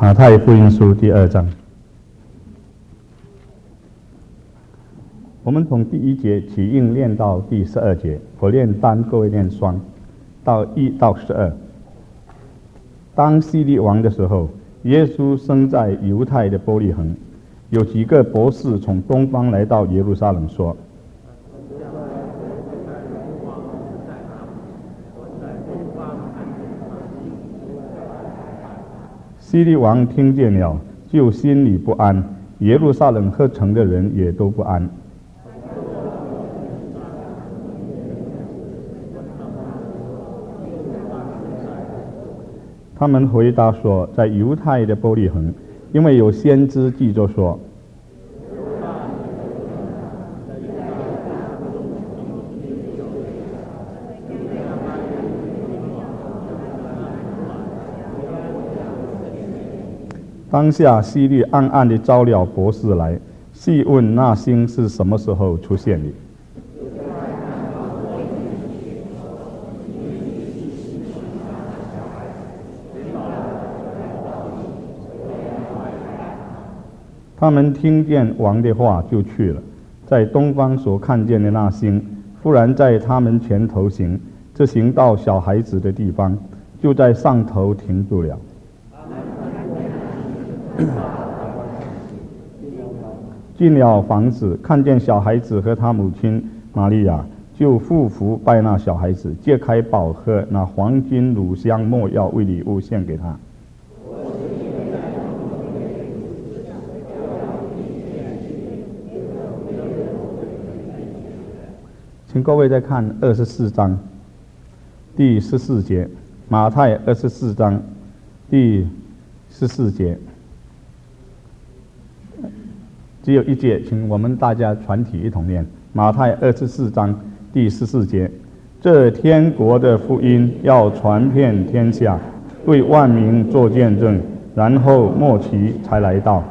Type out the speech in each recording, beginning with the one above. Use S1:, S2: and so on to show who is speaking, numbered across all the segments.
S1: 马太福音书第2章，我们从第1节起应念到第12节，我念单，各位念双，到1到12。当希律王的时候，耶稣生在犹太的伯利恒，有几个博士从东方来到耶路撒冷，说：希律王听见了，就心里不安，耶路撒冷和城的人也都不安。他们回答说，在犹太的伯利恒，因为有先知记着说：当下希律暗暗地招了博士来，细问那星是什么时候出现的。他们听见王的话，就去了，在东方所看见的那星，忽然在他们前头行，这行到小孩子的地方，就在上头停住了。进了房子，看见小孩子和他母亲玛利亚，就俯伏拜那小孩子，揭开宝盒，拿黄金、乳香、没药为礼物献给他。请各位再看24章第14节，马太24章第14节，只有一节，请我们大家全体一同念。马太24章第14节，这天国的福音要传遍天下，对万民做见证，然后末期才来到。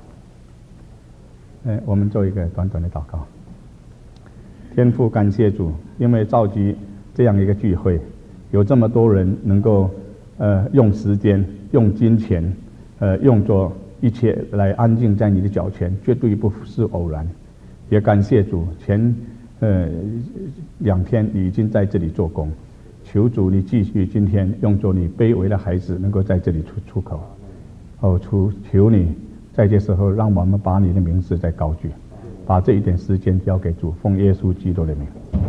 S1: 我们做一个短短的祷告。天父，感谢主，因为召集这样一个聚会，有这么多人能够用时间、用金钱、用作一切来安静在你的脚前，绝对不是偶然。也感谢主，前2天你已经在这里做工，求主你继续今天用作你卑微的孩子能够在这里出口。求你在这时候让我们把你的名字再高举。把这一点时间交给主，奉耶稣基督的名。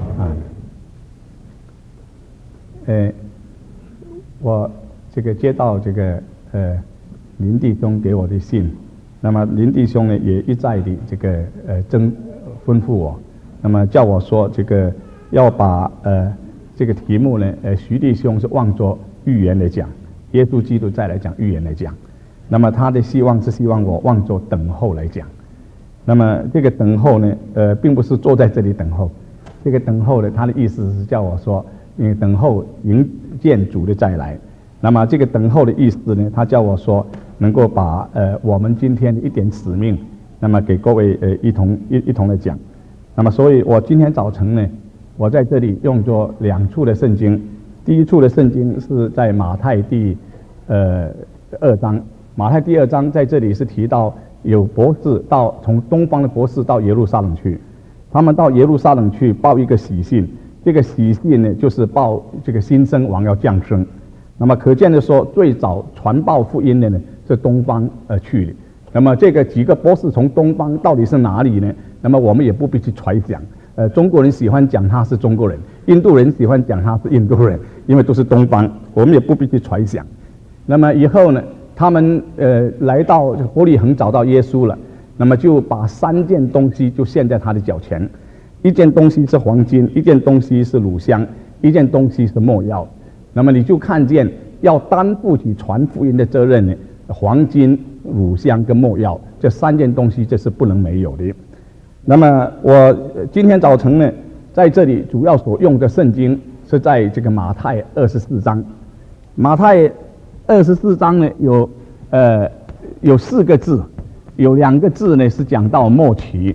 S1: 我这个接到这个林弟兄给我的信，那么林弟兄呢也一再的这个吩咐我，那么叫我说这个要把这个题目呢徐弟兄是望作预言来讲，耶稣基督再来讲预言来讲，那么他的希望是希望我望作等候来讲。那么这个等候呢，并不是坐在这里等候，这个等候呢，他的意思是叫我说，等候迎见主的再来。那么这个等候的意思呢，他叫我说，能够把我们今天的一点使命，那么给各位一同来讲。那么所以我今天早晨呢，我在这里用作2处的圣经，第一处的圣经是在马太第2章，马太第2章在这里是提到。有博士从东方的博士到耶路撒冷去，他们到耶路撒冷去报一个喜信，这个喜信呢就是报这个新生王要降生。那么可见的说，最早传报福音的呢是东方去的。那么这个几个博士从东方到底是哪里呢？那么我们也不必去揣想。中国人喜欢讲他是中国人，印度人喜欢讲他是印度人，因为都是东方，我们也不必去揣想。那么以后呢？他们来到伯利恒找到耶稣了，那么就把3件东西就献在他的脚前，一件东西是黄金，一件东西是乳香，一件东西是没药。那么你就看见要担负起传福音的责任呢，黄金、乳香跟没药这3件东西这是不能没有的。那么我今天早晨呢，在这里主要所用的圣经是在这个马太24章，马太24章呢有4个字，有2个字呢是讲到末期，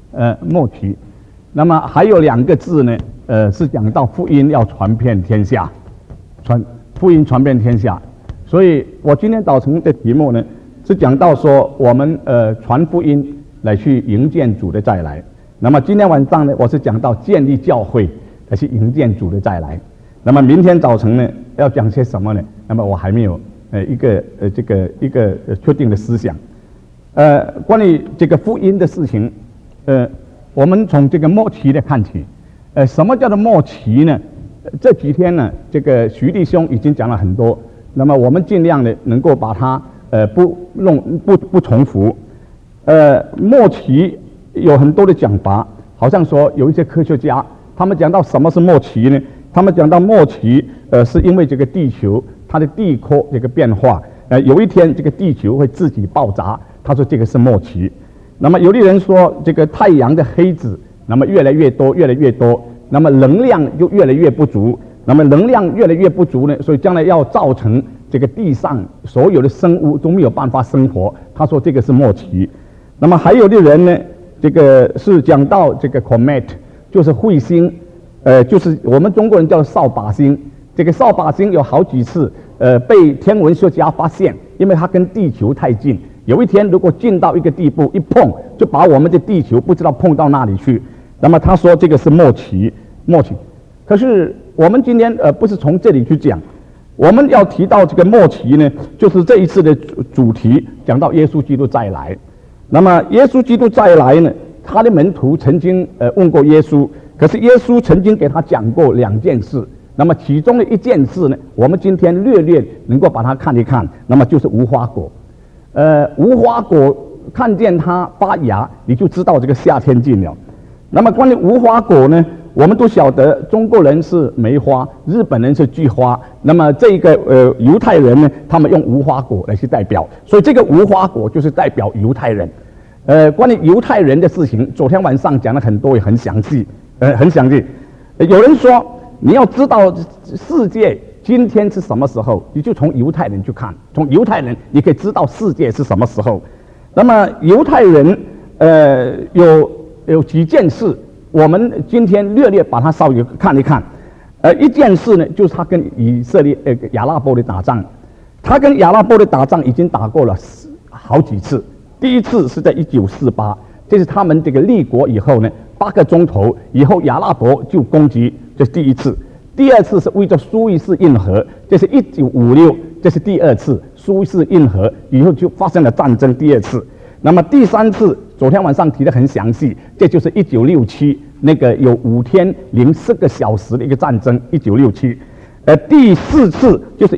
S1: 那么还有2个字呢是讲到福音要传遍天下，福音传遍天下。 所以我今天早晨的题目呢，是讲到说我们传福音来去迎接主的再来。那么今天晚上呢，我是讲到建立教会来去迎接主的再来。那么明天早晨呢，要讲些什么呢？那么我还没有一个确定的思想。关于这个福音的事情，我们从这个末期的看起。什么叫做末期呢？这几天呢，这个徐弟兄已经讲了很多。那么我们尽量的能够把它不重复。末期有很多的讲法，好像说有一些科学家，他们讲到什么是末期呢？他们讲到末期，是因为这个地球它的地壳这个变化，有一天这个地球会自己爆炸，他说这个是末期。那么有的人说这个太阳的黑子，那么越来越多，那么能量就越来越不足，那么能量越来越不足呢，所以将来要造成这个地上所有的生物都没有办法生活。他说这个是末期。那么还有的人呢，这个是讲到这个 comet， 就是彗星，就是我们中国人叫扫把星。这个扫把星有好几次被天文学家发现，因为它跟地球太近，有一天如果近到一个地步，一碰就把我们的地球不知道碰到哪里去。那么他说这个是末期。可是我们今天不是从这里去讲，我们要提到这个末期呢，就是这一次的主题讲到耶稣基督再来。那么耶稣基督再来呢，他的门徒曾经问过耶稣，可是耶稣曾经给他讲过2件事。那么其中的一件事呢，我们今天略能够把它看一看，那么就是无花果。无花果看见它发芽，你就知道这个夏天近了。那么关于无花果呢，我们都晓得中国人是梅花，日本人是菊花，那么这个犹太人呢，他们用无花果来去代表，所以这个无花果就是代表犹太人。关于犹太人的事情，昨天晚上讲了很多，也很详细。有人说你要知道世界今天是什么时候，你就从犹太人去看，从犹太人你可以知道世界是什么时候。那么犹太人有几件事，我们今天略把它稍微看一看。一件事呢，就是他跟以色列亚拉伯的打仗，他跟亚拉伯的打仗已经打过了好几次。第一次是在1948，这是他们这个立国以后呢，8个钟头以后亚拉伯就攻击，这是第一次。第二次是为着苏伊士运河，这是1956，这是第二次苏伊士运河以后就发生了战争，第二次。那么第三次昨天晚上提得很详细，这就是1967那个有5天0.4个小时的一个战争，1967。第四次就是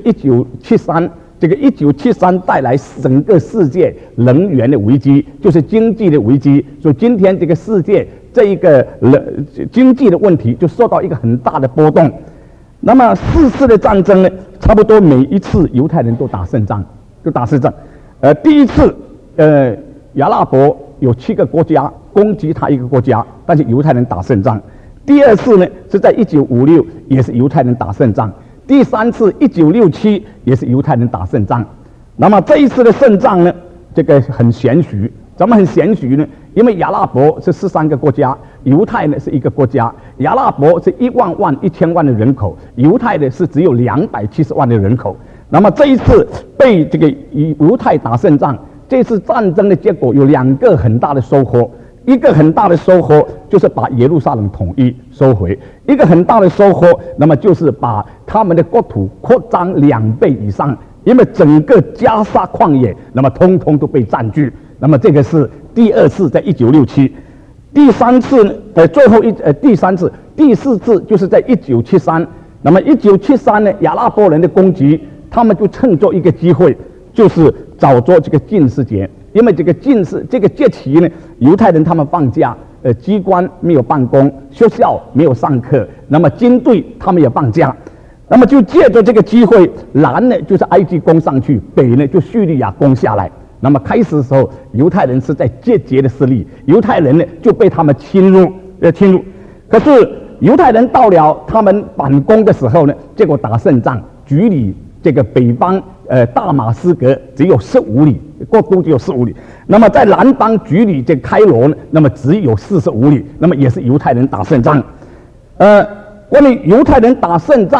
S1: 1973，这个1973带来整个世界能源的危机，就是经济的危机。所以今天这个世界这一个经济的问题就受到一个很大的波动。那么4次的战争呢，差不多每一次犹太人都打胜仗，第一次亚拉伯有7个国家攻击他一个国家，但是犹太人打胜仗。第二次呢是在1956，也是犹太人打胜仗。第三次1967也是犹太人打胜仗。那么这一次的胜仗呢，这个很玄虚。怎么很玄虚呢？因为亚拉伯是13个国家，犹太呢是1个国家。亚拉伯是1万万、1000万的人口，犹太呢是只有270万的人口。那么这一次被这个犹太打胜仗，这次战争的结果有2个很大的收获。一个很大的收获就是把耶路撒冷统一收回，一个很大的收获，那么就是把他们的国土扩张2倍以上，因为整个加沙旷野，那么通通都被占据。那么这个是第2次，在1967。第3次呢，第4次就是在1973。那么1973呢，亚拉伯人的攻击，他们就趁着一个机会，就是找着这个禁食节。因为这个禁食这个节期呢，犹太人他们放假，机关没有办公，学校没有上课，那么军队他们也放假，那么就借着这个机会，南呢就是埃及攻上去，北呢就叙利亚攻下来。那么开始的时候，犹太人是在节节的失利，犹太人呢就被他们侵入。可是犹太人到了他们反攻的时候呢，结果打胜仗，距离这个北方大马士革只有15里，过都只有15里。那么在南方距离这开罗呢，那么只有45里，那么也是犹太人打胜仗。关于犹太人打胜仗，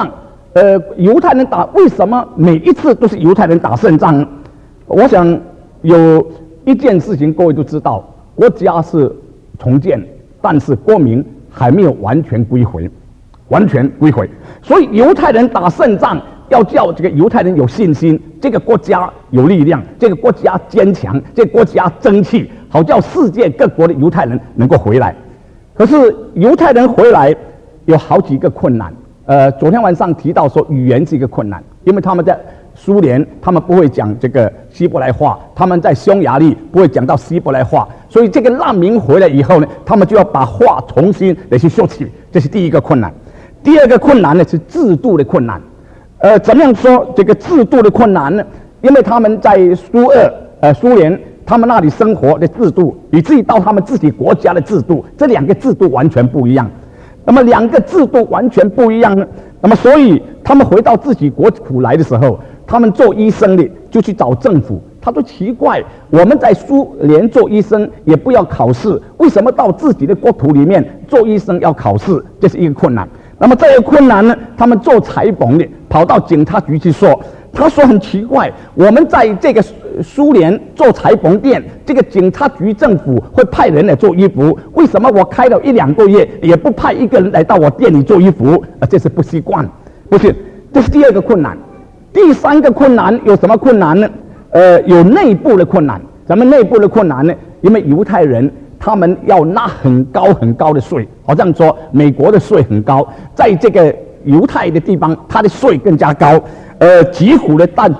S2: 犹太人为什么每一次都是犹太人打胜仗呢？我想有一件事情各位都知道，国家是重建，但是国民还没有完全归回，所以犹太人打胜仗，要叫这个犹太人有信心，这个国家有力量，这个国家坚强，这个国家争气，好叫世界各国的犹太人能够回来。可是犹太人回来有好几个困难。昨天晚上提到说语言是一个困难，因为他们在苏联，他们不会讲这个希伯来话，他们在匈牙利不会讲到希伯来话，所以这个难民回来以后呢，他们就要把话重新来去说起，这是第一个困难。第二个困难呢是制度的困难。怎么样说这个制度的困难呢？因为他们在苏联，他们那里生活的制度，以至于到他们自己国家的制度，这两个制度完全不一样。那么两个制度完全不一样呢，那么所以他们回到自己国土来的时候，他们做医生的就去找政府。他说奇怪，我们在苏联做医生也不要考试，为什么到自己的国土里面做医生要考试？这是一个困难。那么这个困难呢，他们做裁缝的跑到警察局去说，他说很奇怪，我们在这个苏联做裁缝店，这个警察局政府会派人来做衣服，为什么我开了1-2个月也不派一个人来到我店里做衣服？这是不习惯，不是？这是第二个困难。第三个困难有什么困难呢？有内部的困难。什么内部的困难呢？因为犹太人他们要纳很高很高的税，好像说美国的税很高，在这个犹太的地方，它的税更加高，几乎的占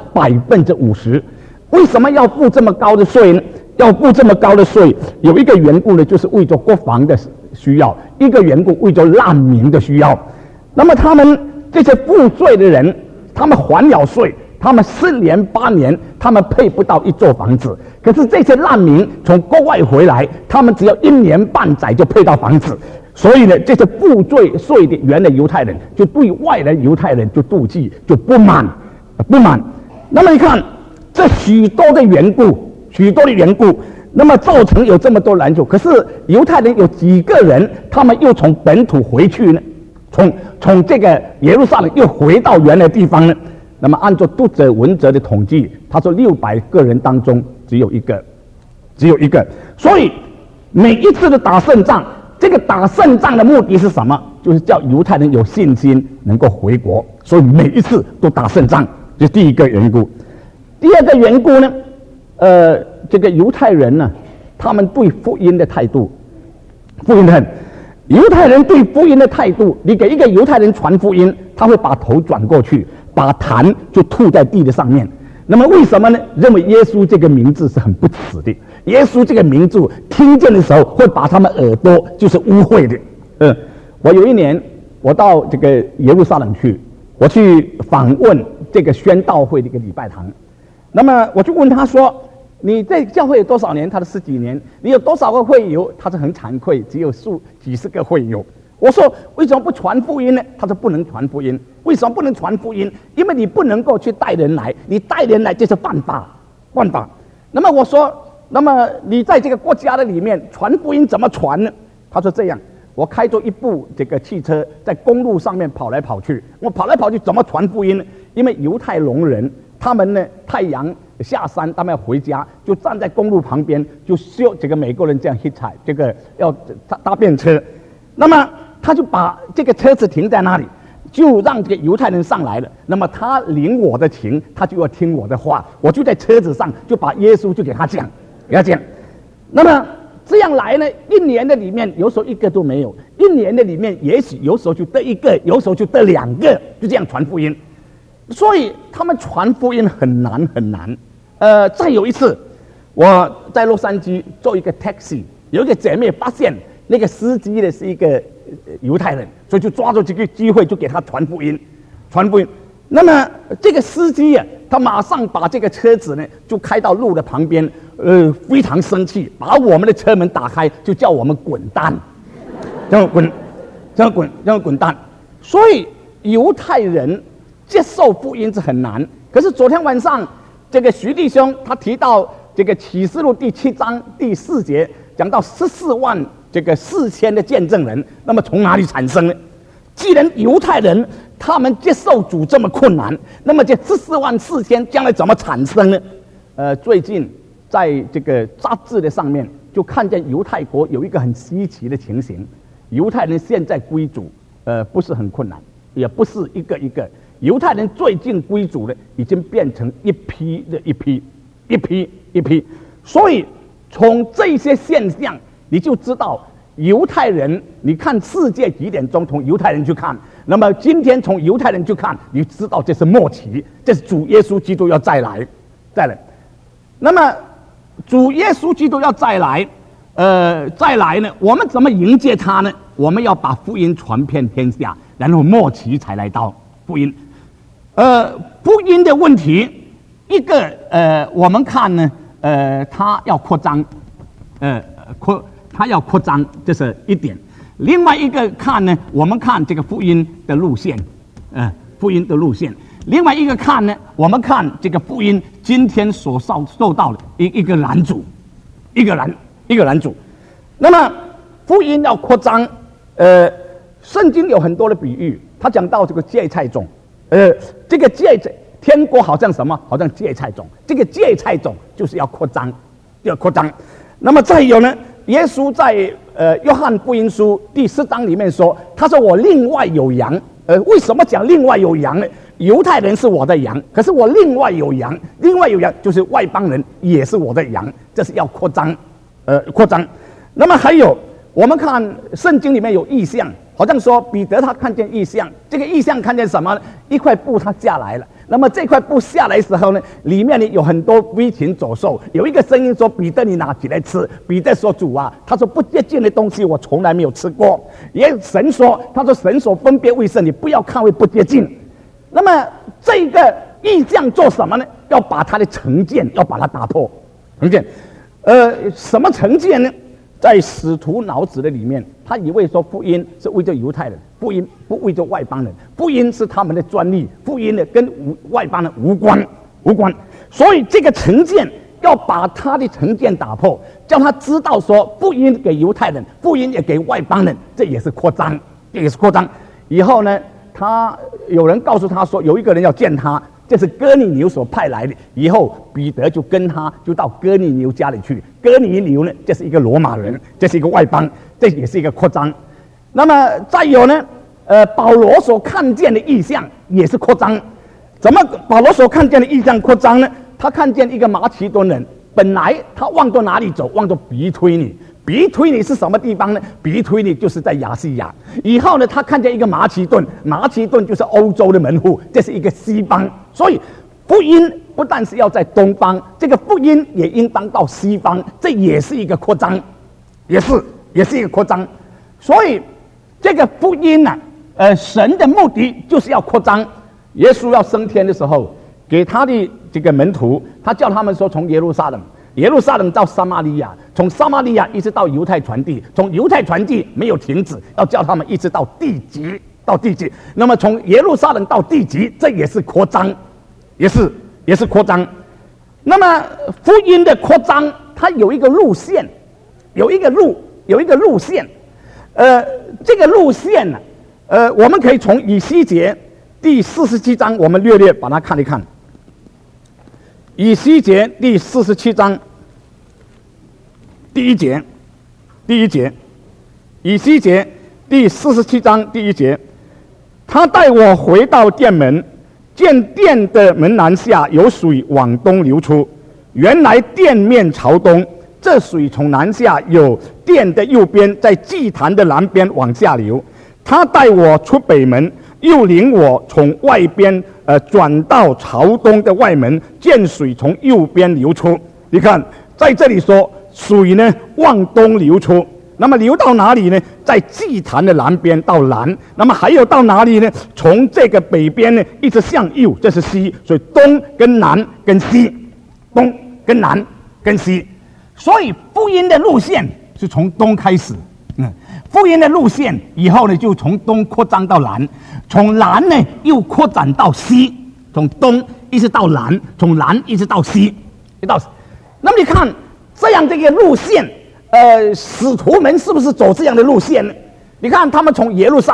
S2: 50%。为什么要付这么高的税呢？要付这么高的税，有一个缘故呢，就是为着国防的需要；一个缘故为着难民的需要。那么他们这些付税的人，他们还了税，他们10年8年，他们配不到一座房子。可是这些难民从国外回来，他们只要1年半载就配到房子。所以呢，这些付税的原来犹太人就对外来犹太人就妒忌，就不满。那么你看，这许多的缘故，那么造成有这么多难处。可是犹太人有几个人，他们又从本土回去呢？从这个耶路撒冷又回到原来地方呢？那么按照读者文哲的统计，他说600个人当中只有一个。所以每一次的打胜仗，这个打胜仗的目的是什么？就是叫犹太人有信心能够回国。所以每一次都打胜仗，这是第一个缘故。第二个缘故呢，这个犹太人呢，他们对福音的态度，犹太人对福音的态度，你给一个犹太人传福音，他会把头转过去，把痰就吐在地的上面。那么为什么呢？认为耶稣这个名字是很不耻的，耶稣这个名字听见的时候会把他们耳朵就是污秽的。我有一年我到这个耶路撒冷去，我去访问这个宣道会的一个礼拜堂。那么我就问他说，你在教会有多少年？他说10几年。你有多少个会友？他说很惭愧，只有几十个会友。我说为什么不传福音呢？他说不能传福音。为什么不能传福音？因为你不能够去带人来，你带人来就是犯法。那么我说，那么你在这个国家的里面传福音怎么传呢？他说这样，我开着一部这个汽车在公路上面跑来跑去，我跑来跑去怎么传福音呢？因为犹太聋人他们呢，太阳下山，他们要回家，就站在公路旁边，就修这个美国人这样hitchhike，这个要搭便车。那么他就把这个车子停在那里，就让这个犹太人上来了。那么他领我的情，他就要听我的话。我就在车子上就把耶稣就给他讲。那么这样来呢，1年的里面有时候1个都没有，1年的里面也许有时候就得1个，有时候就得2个，就这样传福音。所以他们传福音很难。再有一次，我在洛杉矶坐一个 taxi， 有一个姐妹发现那个司机呢是一个犹太人，所以就抓住这个机会就给他传福音。那么这个司机啊，他马上把这个车子呢就开到路的旁边，非常生气，把我们的车门打开，就叫我们滚蛋，这样滚蛋。所以犹太人接受福音是很难。可是昨天晚上这个徐弟兄他提到这个启示录第7章第4节，讲到14万这个4000的见证人，那么从哪里产生呢？ 既然犹太人他们接受主这么困难，那么这14万4千将来怎么产生呢？最近在这个杂志的上面就看见犹太国有一个很稀奇的情形，犹太人现在归主，不是很困难，也不是一个一个，犹太人最近归主呢，已经变成一批的一批，一批一批，所以从这些现象你就知道。犹太人，你看世界几点钟从犹太人去看，那么今天从犹太人去看，你知道这是末期，这是主耶稣基督要再来。那么主耶稣基督要再来呢，我们怎么迎接他呢？我们要把福音传遍天下，然后末期才来到福音。福音的问题，一个我们看呢，它要扩张，它要扩张，这是一点。另外一个看呢，我们看这个福音的路线，福音的路线。另外一个看呢，我们看这个福音今天所受到的一个拦阻，一个拦阻。那么福音要扩张，圣经有很多的比喻，他讲到这个芥菜种，这个天国好像什么？好像芥菜种，这个芥菜种就是要扩张，要扩张。那么再有呢？耶稣在约翰福音书第4章里面说，他说我另外有羊。为什么讲另外有羊呢？犹太人是我的羊，可是我另外有羊，另外有羊就是外邦人也是我的羊，这是要扩张，扩张。那么还有，我们看圣经里面有异象，好像说彼得他看见异象，这个异象看见什么呢？一块布它下来了。那么这块布下来的时候呢，里面呢有很多飞禽走兽，有一个声音说：“彼得，你拿起来吃。”彼得说：“主啊，他说不洁净的东西我从来没有吃过。”也神说：“他说神所分别为圣，你不要看为不洁净。”那么这个异象做什么呢？要把他的成见要把它打破，成见。什么成见呢？在使徒脑子的里面，他以为说福音是为着犹太人，福音不为着外邦人，福音是他们的专利，福音呢跟外邦人无关。所以这个成见要把他的成见打破，叫他知道说福音给犹太人，福音也给外邦人，这也是扩张，以后呢，他有人告诉他说，有一个人要见他。这是哥尼流所派来的，以后彼得就跟他就到哥尼流家里去。哥尼流呢，这是一个罗马人，这是一个外邦，这也是一个扩张。那么再有呢，保罗所看见的异象也是扩张。怎么保罗所看见的异象扩张呢？他看见一个马其顿人，本来他往到哪里走？往到庇推尼。庇推尼是什么地方呢？庇推尼就是在亚细亚。以后呢，他看见一个马其顿，马其顿就是欧洲的门户，这是一个西方。所以福音不但是要在东方，这个福音也应当到西方，这也是一个扩张，也是一个扩张。所以这个福音呢，神的目的就是要扩张。耶稣要升天的时候，给他的这个门徒，他叫他们说，从耶路撒冷到撒玛利亚，从撒玛利亚一直到犹太传递，从犹太传递没有停止，要叫他们一直到地极。那么从耶路撒冷到地极，这也是扩张，也是扩张。那么福音的扩张，它有一个路线，有一个路线。这个路线呢，我们可以从以西结第47章，我们略把它看一看。以西结第47章第一节，以西结第47章第1节，他带我回到殿门，见殿的门栏下有水往东流出，原来殿面朝东，这水从南下有殿的右边，在祭坛的南边往下流。他带我出北门，又领我从外边转到朝东的外门，见水从右边流出。你看在这里说水呢往东流出，那么流到哪里呢？在祭坛的南边到南，那么还有到哪里呢？从这个北边呢一直向右，这是西，所以东跟南跟西，东跟南跟西。所以福音的路线是从东开始，福音的路线以后呢，就从东扩张到南，从南呢又扩展到西，从东一直到南，从南一直到西，那么你看这样的一个路线，使徒们是不是走这样的路线呢？你看他们从耶路撒冷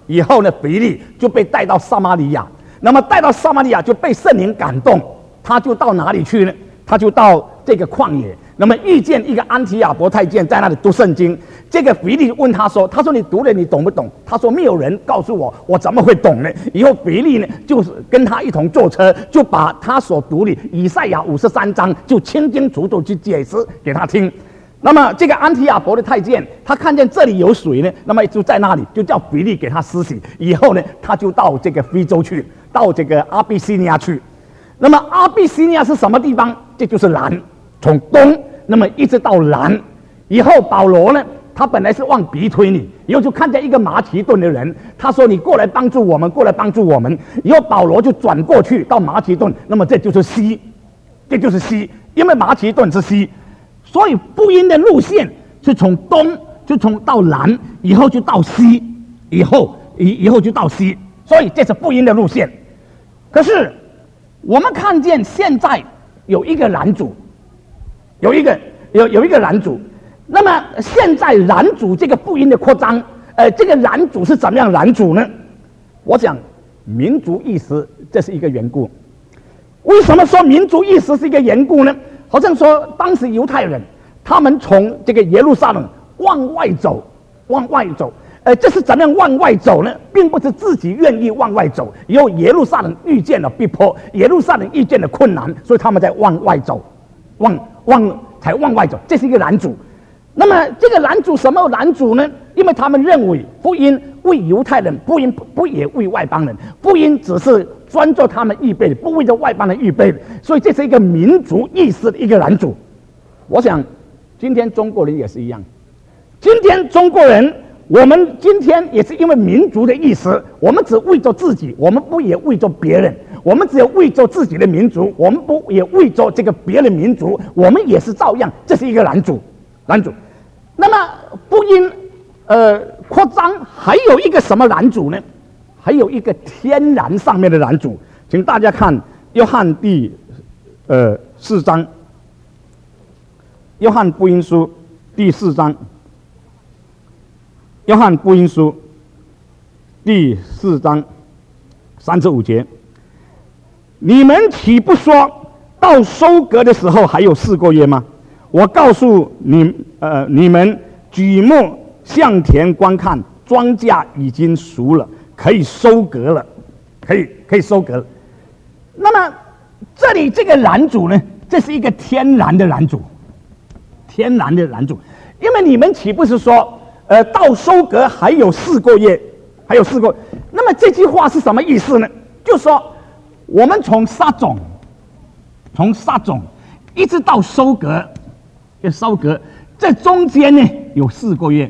S2: 以后呢，腓力就被带到撒玛利亚。那么带到撒玛利亚就被圣灵感动，他就到哪里去呢？他就到这个旷野，那么遇见一个安提亚伯太监在那里读圣经。这个腓力问他说：“他说你读了，你懂不懂？”他说：“没有人告诉我，我怎么会懂呢？”以后腓力呢，就是跟他一同坐车，就把他所读的以赛亚53章就清清楚楚去解释给他听。那么这个安提亚伯的太监，他看见这里有水呢，那么就在那里就叫腓力给他施洗。以后呢，他就到这个非洲去，到这个阿比西尼亚去。那么阿比西尼亚是什么地方？这就是南，从东那么一直到南。以后保罗呢，他本来是往北推你，以后就看见一个马其顿的人，他说：“你过来帮助我们，过来帮助我们。”以后保罗就转过去到马其顿，那么这就是西，这就是西，因为马其顿是西。所以福音的路线是从东就从到南，以后就到西，以后就到西，所以这是福音的路线。可是我们看见现在有一个拦阻，有一个拦阻。那么现在拦阻这个福音的扩张，这个拦阻是怎么样拦阻呢？我想民族意识这是一个缘故。为什么说民族意识是一个缘故呢？好像说当时犹太人他们从这个耶路撒冷往外走，这是怎么样往外走呢？并不是自己愿意往外走，以后耶路撒冷遇见了逼迫，耶路撒冷遇见了困难，所以他们在往外走，才往外走，这是一个拦阻。那么这个拦阻什么拦阻呢？因为他们认为福音为犹太人，福音不也为外邦人，福音只是专做他们预备的，不为着外邦人预备的，所以这是一个民族意识的一个拦阻。我想今天中国人也是一样，今天中国人我们今天也是因为民族的意识，我们只为着自己，我们不也为着别人，我们只有为着自己的民族，我们不也为着这个别的民族，我们也是照样，这是一个拦阻。那么福音扩张还有一个什么拦阻呢？还有一个天然上面的拦阻，请大家看约翰第4章，约翰福音书第4章，约翰福音书第4章35节，你们岂不说到收割的时候还有4个月吗？我告诉你们举目向田观看，庄稼已经熟了，可以收割了，可以收割了。那么这里这个拦阻呢，这是一个天然的拦阻，因为你们岂不是说到收割还有4个月，那么这句话是什么意思呢？就是说我们从撒种一直到收割，这中间呢有4个月，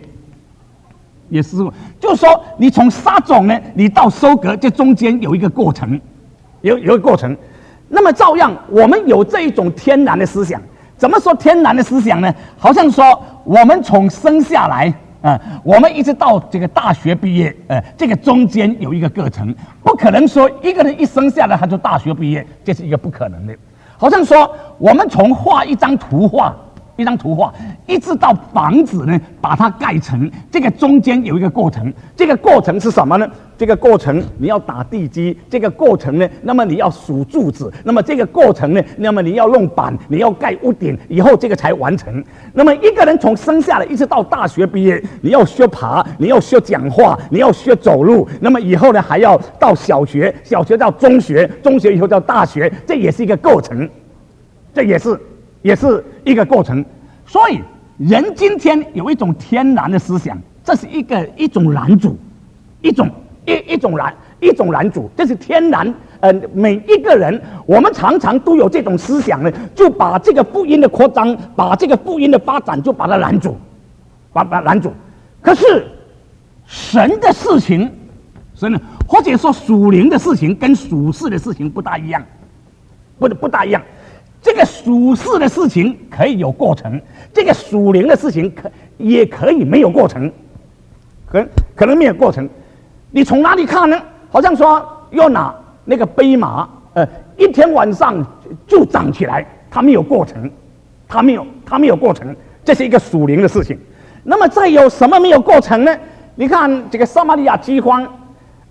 S2: 就是说你从撒种呢，你到收割，这中间有一个过程，有一个过程。那么照样，我们有这一种天然的思想。怎么说天然的思想呢？好像说我们从生下来，我们一直到这个大学毕业，这个中间有一个过程，不可能说一个人一生下来他就大学毕业，这是一个不可能的。好像说我们从画一张图画，一直到房子呢，把它盖成，这个中间有一个过程。这个过程是什么呢？这个过程你要打地基，这个过程呢，那么你要数柱子，那么这个过程呢，那么你要弄板，你要盖屋顶，以后这个才完成。那么一个人从生下来一直到大学毕业，你要学爬，你要学讲话，你要学走路，那么以后呢还要到小学到中学，中学以后到大学，这也是一个过程，这也是一个过程。所以人今天有一种天然的思想，这是一种拦阻，一种拦阻，这是天然。每一个人，我们常常都有这种思想呢，就把这个福音的扩张，把这个福音的发展，就把它拦阻，拦阻。可是神的事情，或者说属灵的事情跟属世的事情不大一样，不大一样。这个属世的事情可以有过程，这个属灵的事情也可以没有过程，可能没有过程。你从哪里看呢？好像说要拿那个蓖麻，一天晚上就长起来，它没有过程，它没有过程，这是一个属灵的事情。那么再有什么没有过程呢？你看这个撒玛利亚饥荒，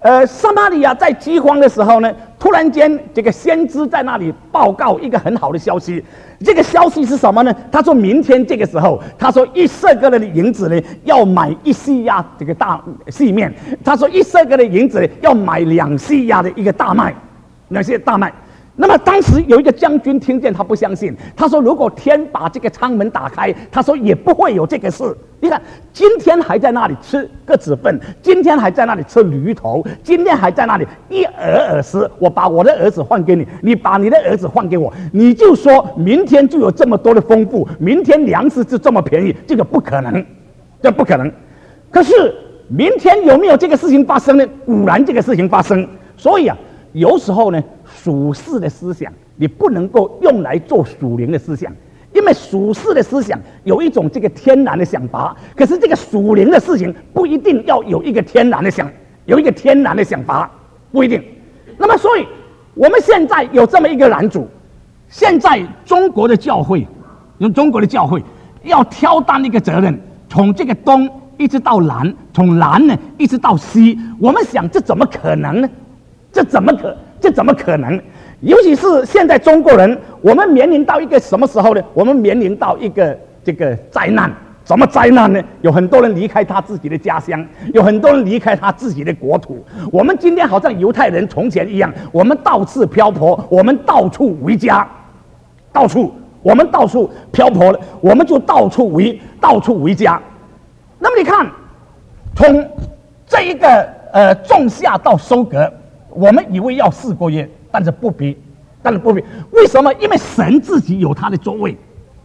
S2: 撒玛利亚在饥荒的时候呢，突然间这个先知在那里报告一个很好的消息。这个消息是什么呢？他说明天这个时候，他说1舍客勒的银子呢要买1西亚这个大细面，他说1舍客勒的银子呢要买2西亚的一个大麦，2西亚大麦。那么当时有一个将军听见，他不相信，他说如果天把这个舱门打开，他说也不会有这个事。你看今天还在那里吃鸽子粪，今天还在那里吃驴头，今天还在那里一儿时，我把我的儿子换给你，你把你的儿子换给我，你就说明天就有这么多的丰富，明天粮食就这么便宜，这个不可能，这不可能。可是明天有没有这个事情发生呢？固然这个事情发生。所以啊，有时候呢，属世的思想你不能够用来做属灵的思想，因为属世的思想有一种这个天然的想法，可是这个属灵的事情不一定要有一个天然的想法，不一定。那么所以我们现在有这么一个拦阻，现在中国的教会要挑担一个责任，从这个东一直到南，从南呢一直到西，我们想这怎么可能呢？这怎么可能？尤其是现在中国人，我们面临到一个什么时候呢？我们面临到一个这个灾难。什么灾难呢？有很多人离开他自己的家乡，有很多人离开他自己的国土。我们今天好像犹太人从前一样，我们到处漂泊，我们到处为家，我们到处漂泊了，我们就到处为家。那么你看，从这一个种下到收割，我们以为要4个月，但是不必。为什么？因为神自己有他的作为，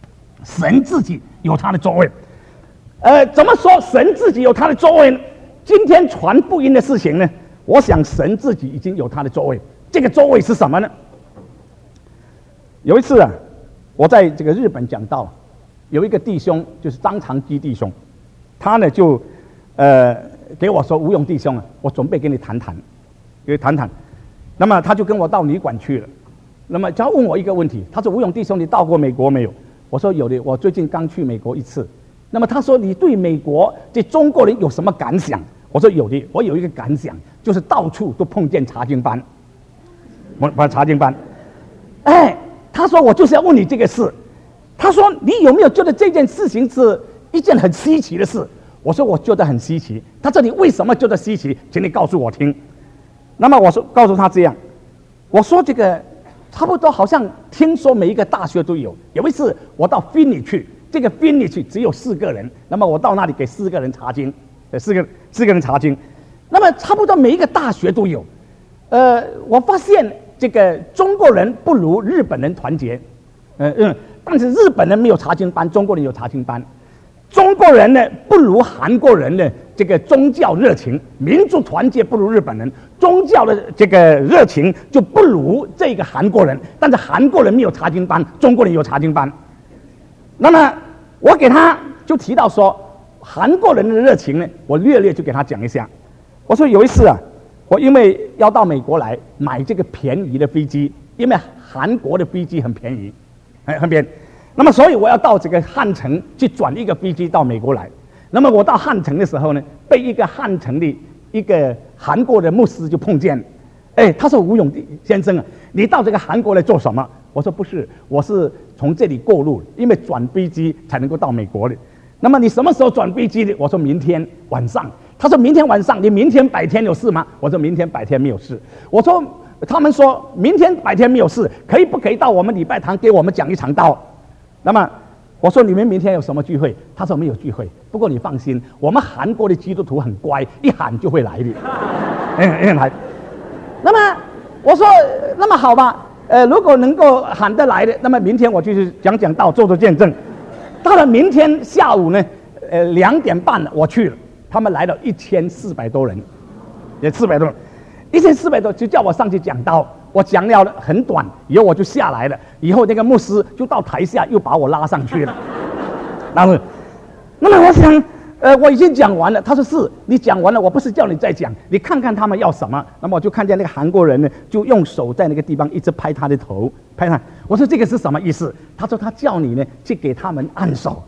S2: 怎么说神自己有他的作为呢？今天传福音的事情呢，我想神自己已经有他的作为。这个作为是什么呢？有一次啊，我在这个日本讲道，有一个弟兄就是张长基弟兄，他呢就给我说，吴勇弟兄啊，我准备跟你谈谈。那么他就跟我到旅馆去了。那么他问我一个问题，他说：“吴勇弟兄，你到过美国没有？”我说：“有的，我最近刚去美国1次。”那么他说：“你对美国这中国人有什么感想？”我说：“有的，我有一个感想，就是到处都碰见查经班。”查经班。他说：“我就是要问你这个事。”他说：“你有没有觉得这件事情是一件很稀奇的事？”我说：“我觉得很稀奇。”他说：“你为什么觉得稀奇？请你告诉我听。”那么我说告诉他这样，我说这个差不多好像听说每一个大学都有。有一次我到菲尼去，这个菲尼去只有4个人，那么我到那里给4个人查经，4个人查经，那么差不多每一个大学都有。我发现这个中国人不如日本人团结，但是日本人没有查经班，中国人有查经班。中国人呢不如韩国人的这个宗教热情，民族团结不如日本人，宗教的这个热情就不如这个韩国人。但是韩国人没有查经班，中国人有查经班。那么我给他就提到说，韩国人的热情呢，我略略就给他讲一下。我说有一次啊，我因为要到美国来买这个便宜的飞机，因为韩国的飞机很便宜，很便宜。那么所以我要到这个汉城去转一个飞机到美国来。那么我到汉城的时候呢，被一个汉城的一个韩国的牧师就碰见。他说：“吴勇先生啊，你到这个韩国来做什么？”我说：“不是，我是从这里过路，因为转飞机才能够到美国的。”那么你什么时候转飞机的？我说：“明天晚上。”他说：“明天晚上，你明天白天有事吗？”我说：“明天白天没有事。”我说：“他们说明天白天没有事，不可以到我们礼拜堂给我们讲一场道？”那么我说：“你们明天有什么聚会？”他说：“没有聚会，不过你放心，我们韩国的基督徒很乖，一喊就会来的。”来。那么我说：“那么好吧，如果能够喊得来的，那么明天我就去讲道，做见证。”到了明天下午呢，2点半我去了，他们来了1400多人，也400多人，1400多就叫我上去讲道。我讲了很短，以后我就下来了。以后那个牧师就到台下又把我拉上去了。那么我想，我已经讲完了。他说：“是你讲完了，我不是叫你再讲，你看看他们要什么。”那么我就看见那个韩国人呢，就用手在那个地方一直拍他的头，拍他。我说：“这个是什么意思？”他说：“他叫你呢去给他们按手。”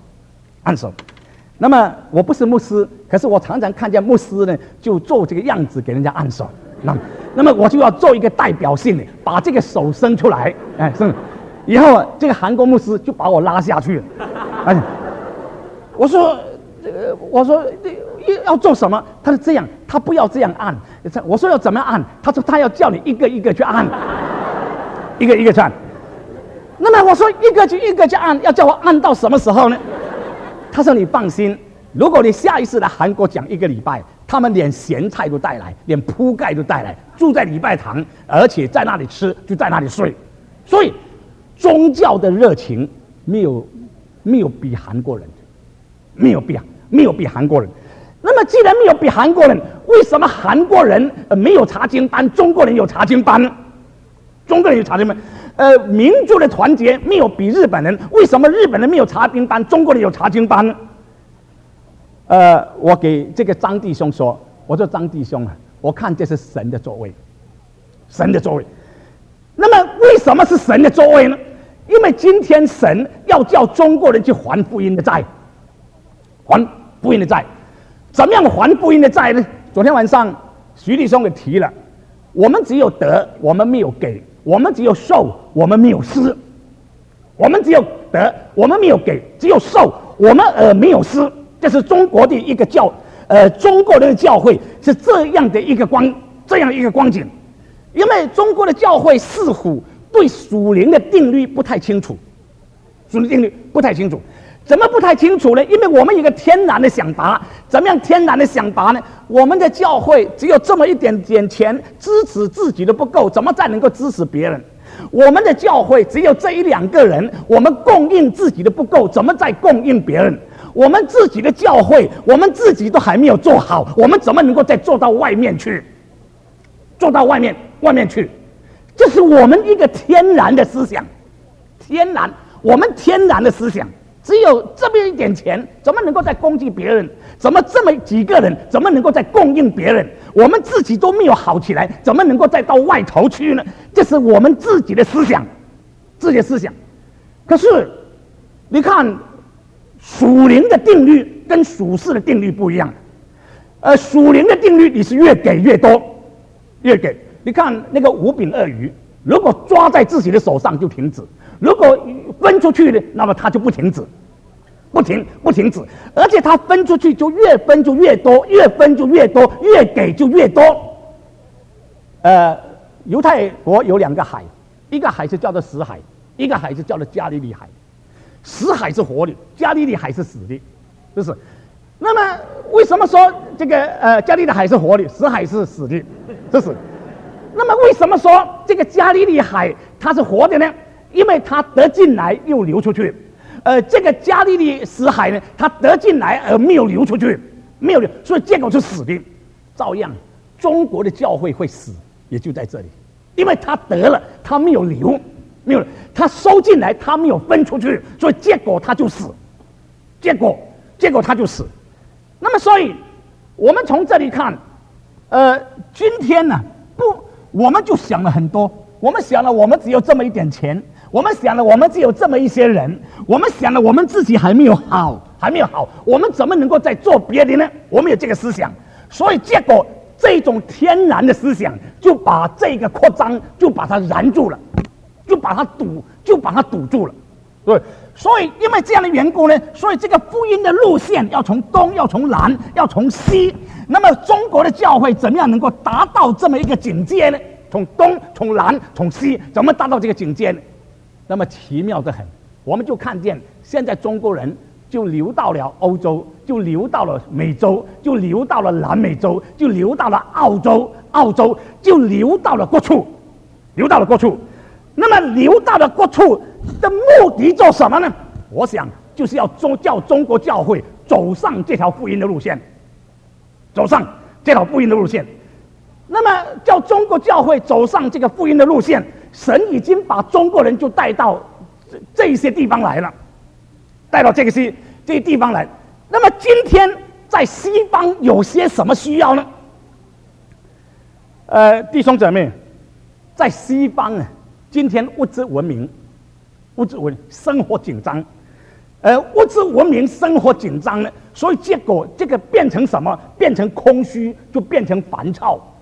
S2: 那么我不是牧师，可是我常常看见牧师呢就做这个样子给人家按手。 那么我就要做一个代表性的，把这个手伸出来，伸。以后这个韩国牧师就把我拉下去了。我说要做什么？他说这样，他不要这样按。我说要怎么按？他说他要叫你一个一个去按，一个一个去按。那么我说一个去按，要叫我按到什么时候呢？他说你放心，如果你下一次来韩国讲1个礼拜，他们连咸菜都带来，连铺盖都带来，住在礼拜堂，而且在那里吃，就在那里睡。所以宗教的热情没有比韩国人，没有比韩国人。那么既然没有比韩国人，为什么韩国人没有查经班，中国人有查经班呢？中国人有查经班。民族的团结没有比日本人，为什么日本人没有查经班，中国人有查经班呢？我给这个张弟兄说，我说张弟兄啊，我看这是神的作为，神的作为。那么为什么是神的作为呢？因为今天神要叫中国人去还福音的债，还福音的债。怎么样还福音的债呢？昨天晚上徐弟兄也提了，我们只有得，我们没有给；我们只有受，我们没有施。我们只有得，我们没有给；只有受，我们没有施。这是中国的一个中国人的教会是这样的一个光景。因为中国的教会似乎对属灵的定律不太清楚，属灵定律不太清楚。怎么不太清楚呢？因为我们有一个天然的想法，怎么样天然的想法呢？我们的教会只有这么一点点钱，支持自己都不够，怎么再能够支持别人？我们的教会只有这1、2个人，我们供应自己的不够，怎么再供应别人？我们自己的教会，我们自己都还没有做好，我们怎么能够再做到外面去？做到外面去，这是我们一个天然的思想，我们天然的思想，只有这么一点钱，怎么能够再供给别人？怎么这么几个人，怎么能够再供应别人？我们自己都没有好起来，怎么能够再到外头去呢？这是我们自己的思想，可是你看，属灵的定律跟属世的定律不一样。属灵的定律，你是越给越多。越给，你看那个5饼2鱼，如果抓在自己的手上就停止，如果分出去呢，那么它就不停止，不停止，而且它分出去就越分就越多，越分就越多，越给就越多。犹太国有2个海，一个海是叫做死海，一个海是叫做加利利海。死海是活的，加利利海是死的，就是。那么为什么说这个加利利海是活的，死海是死的？这是。那么为什么说这个加利利海它是活的呢？因为它得进来又流出去。这个加利利死海呢，它得进来而没有流出去，没有流，所以结果是死的。照样，中国的教会会死，也就在这里，因为它得了，它没有流，没有，它收进来，它没有分出去，所以结果它就死。结果它就死。那么，所以我们从这里看，今天呢，我们就想了很多。我们想了，我们只有这么一点钱；我们想了，我们只有这么一些人；我们想了，我们自己还没有好，我们怎么能够再做别的呢？我们有这个思想，所以结果这种天然的思想就把这个扩张，就把它燃住了，就把它堵住了。对，所以因为这样的缘故呢，所以这个福音的路线要从东，要从南，要从西。那么中国的教会怎么样能够达到这么一个境界呢？从东，从南，从西，怎么达到这个境界呢？那么奇妙得很。我们就看见现在中国人就流到了欧洲，就流到了美洲，就流到了南美洲，就流到了澳洲就流到了各处。那么流到了各处的目的做什么呢？我想就是要叫中国教会走上这条福音的路线，那么叫中国教会走上这个福音的路线，神已经把中国人就带到这些地方来了，带到这些地方来。那么今天在西方有些什么需要呢？弟兄姊妹，在西方啊，今天物质文明，生活紧张，物质文明生活紧张呢，所以结果这个变成什么？变成空虚，就变成烦躁，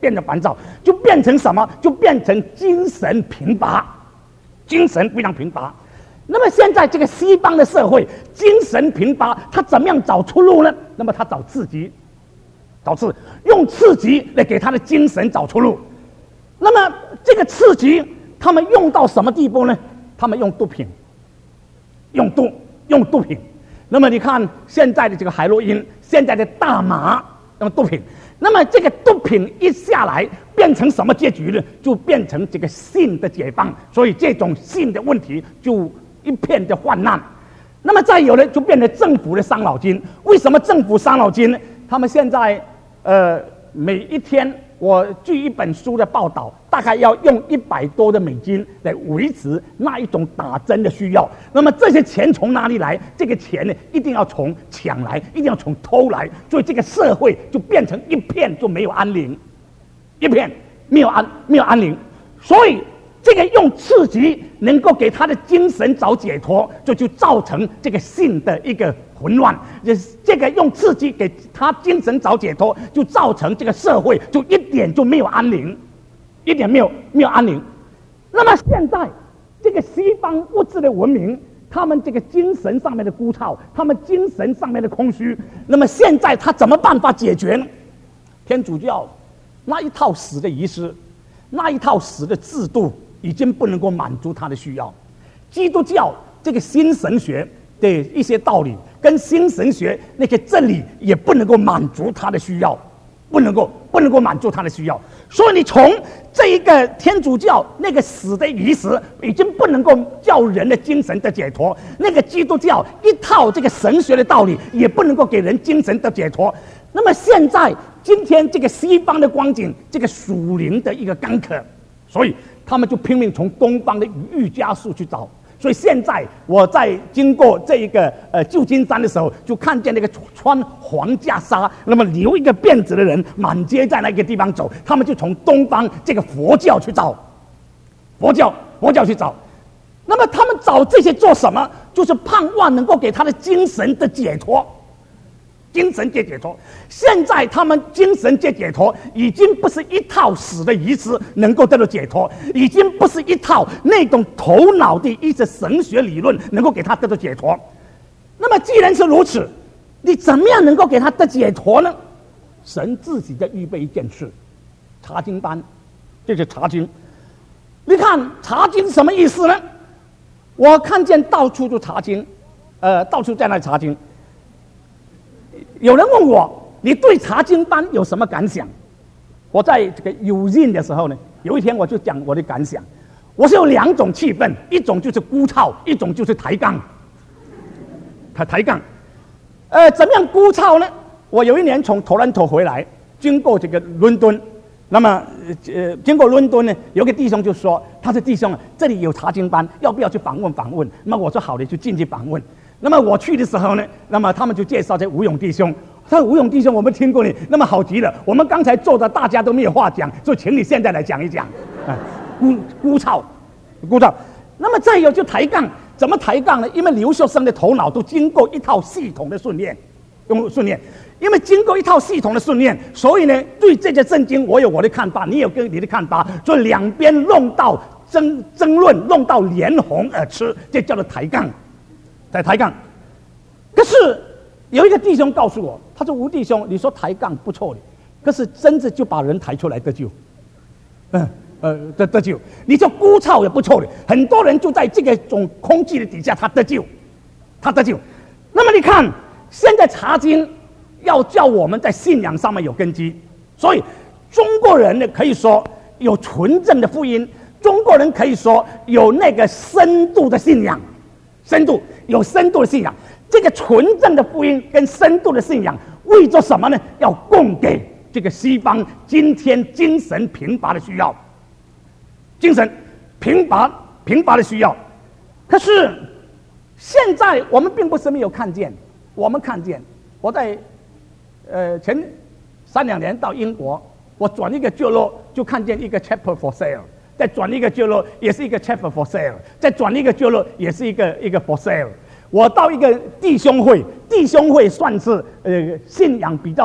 S2: 变得烦躁，就变成什么？就变成精神贫乏，精神非常贫乏。那么现在这个西方的社会精神贫乏，他怎么样找出路呢？那么他找刺激，用刺激来给他的精神找出路。那么这个刺激他们用到什么地步呢？他们用毒品，用毒品。那么你看现在的这个海洛因，现在的大麻，用毒品。那么这个毒品一下来，变成什么结局呢？就变成这个性的解放，所以这种性的问题就一片的泛滥。那么再有呢，就变成政府的伤脑筋。为什么政府伤脑筋呢？他们现在每一天，我据一本书的报道，大概要用100多的美金来维持那一种打针的需要。那么这些钱从哪里来？这个钱呢，一定要从抢来，一定要从偷来，所以这个社会就变成一片就没有安宁，一片没有安宁。所以这个用刺激能够给他的精神找解脱，就造成这个性的一个混乱。这个用刺激给他精神找解脱，就造成这个社会就一点就没有安宁，一点没有安宁。那么现在这个西方物质的文明，他们这个精神上面的枯燥，他们精神上面的空虚，那么现在他怎么办法解决呢？天主教那一套死的仪式，那一套死的制度，已经不能够满足他的需要。基督教这个新神学的一些道理，跟新神学那些真理，也不能够满足他的需要，不能够满足他的需要。所以你从这一个天主教那个死的仪式，已经不能够叫人的精神的解脱；那个基督教一套这个神学的道理，也不能够给人精神的解脱。那么现在今天这个西方的光景，这个属灵的一个干渴，所以他们就拼命从东方的瑜伽术去找。所以现在我在经过这一个旧金山的时候，就看见那个穿黄袈裟，那么留一个辫子的人满街在那个地方走，他们就从东方这个佛教去找，佛教去找。那么他们找这些做什么？就是盼望能够给他的精神的解脱。精神界解脱，现在他们精神界解脱已经不是一套死的仪式能够得到解脱，已经不是一套那种头脑的一些神学理论能够给他得到解脱。那么既然是如此，你怎么样能够给他得解脱呢？神自己在预备一件事，查经班，这是查经。你看查经什么意思呢？我看见到处就查经，到处在那查经。有人问我，你对查经班有什么感想？我在这个有印的时候呢，有一天我就讲我的感想。我是有2种气氛，一种就是枯燥，一种就是抬杠。抬杠，怎么样枯燥呢？我有一年从多伦多回来，经过这个伦敦，那么经过伦敦呢，有个弟兄就说，他说弟兄，这里有查经班，要不要去访问？那么我说好的，就进去访问。那么我去的时候呢，那么他们就介绍这吴勇弟兄。他说吴勇弟兄，我们听过你，那么好极了。我们刚才坐的大家都没有话讲，所以请你现在来讲一讲。枯燥。那么再有就抬杠，怎么抬杠呢？因为留学生的头脑都经过一套系统的训练，因为经过一套系统的训练，所以呢，对这些圣经我有我的看法，你有跟你的看法，所以两边弄到争论，弄到脸红耳赤，这叫做抬杠。抬杠。可是有一个弟兄告诉我，他说吴弟兄，你说抬杠不错的，可是真的就把人抬出来得救，得救，你说枯燥也不错的，很多人就在这个种空气的底下，他得救。那么你看，现在查经要叫我们在信仰上面有根基，所以中国人呢可以说有纯正的福音，中国人可以说有那个深度的信仰。有深度的信仰，这个纯正的福音跟深度的信仰，为着什么呢？要供给这个西方今天精神贫乏的需要，精神贫乏的需要。可是现在我们并不是没有看见，我们看见，我在前3-2年到英国，我转一个角落就看见一个 chapel for sale。再转一个角落，也是一个 chapel for sale； 再转一个角落，也是一个 for sale。我到一个弟兄会算是信仰比较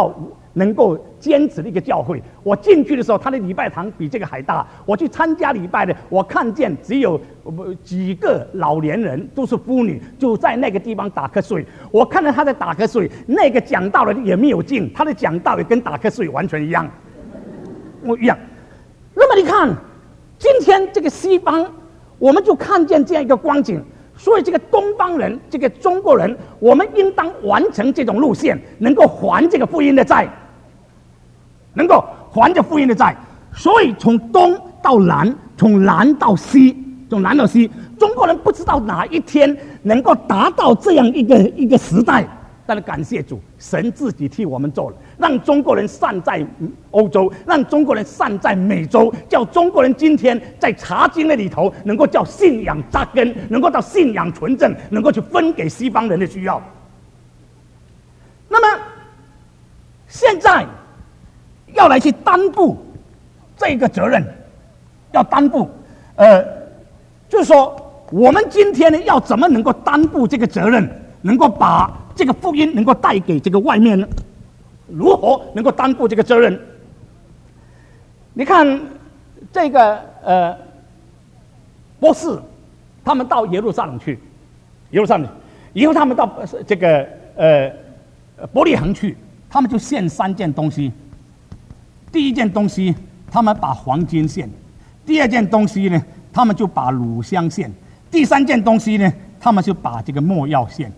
S2: 能够坚持的一个教会。我进去的时候，他的礼拜堂比这个还大。我去参加礼拜的，我看见只有几个老年人，都是妇女，就在那个地方打瞌睡。我看到他在打瞌睡，那个讲道的也没有进，他的讲道也跟打瞌睡完全一样，一样。那么你看，今天这个西方，我们就看见这样一个光景。所以这个东方人，这个中国人，我们应当完成这种路线，能够还这个福音的债，能够还这福音的债。所以从东到南，从南到西，中国人不知道哪一天能够达到这样一个时代。但是感谢主，神自己替我们做了，让中国人散在欧洲，让中国人散在美洲，叫中国人今天在查经的里头能够叫信仰扎根，能够到信仰纯正，能够去分给西方人的需要。那么现在要来去担负这个责任，要担负，就是说我们今天呢要怎么能够担负这个责任，能够把这个福音能够带给这个外面呢？如何能够担负这个责任？你看这个波士，他们到耶路撒冷去，以后他们到这个伯利恒去，他们就献3件东西。第一件东西，他们把黄金献；第二件东西呢，他们就把乳香献；第3件东西呢，他们就把这个没药献。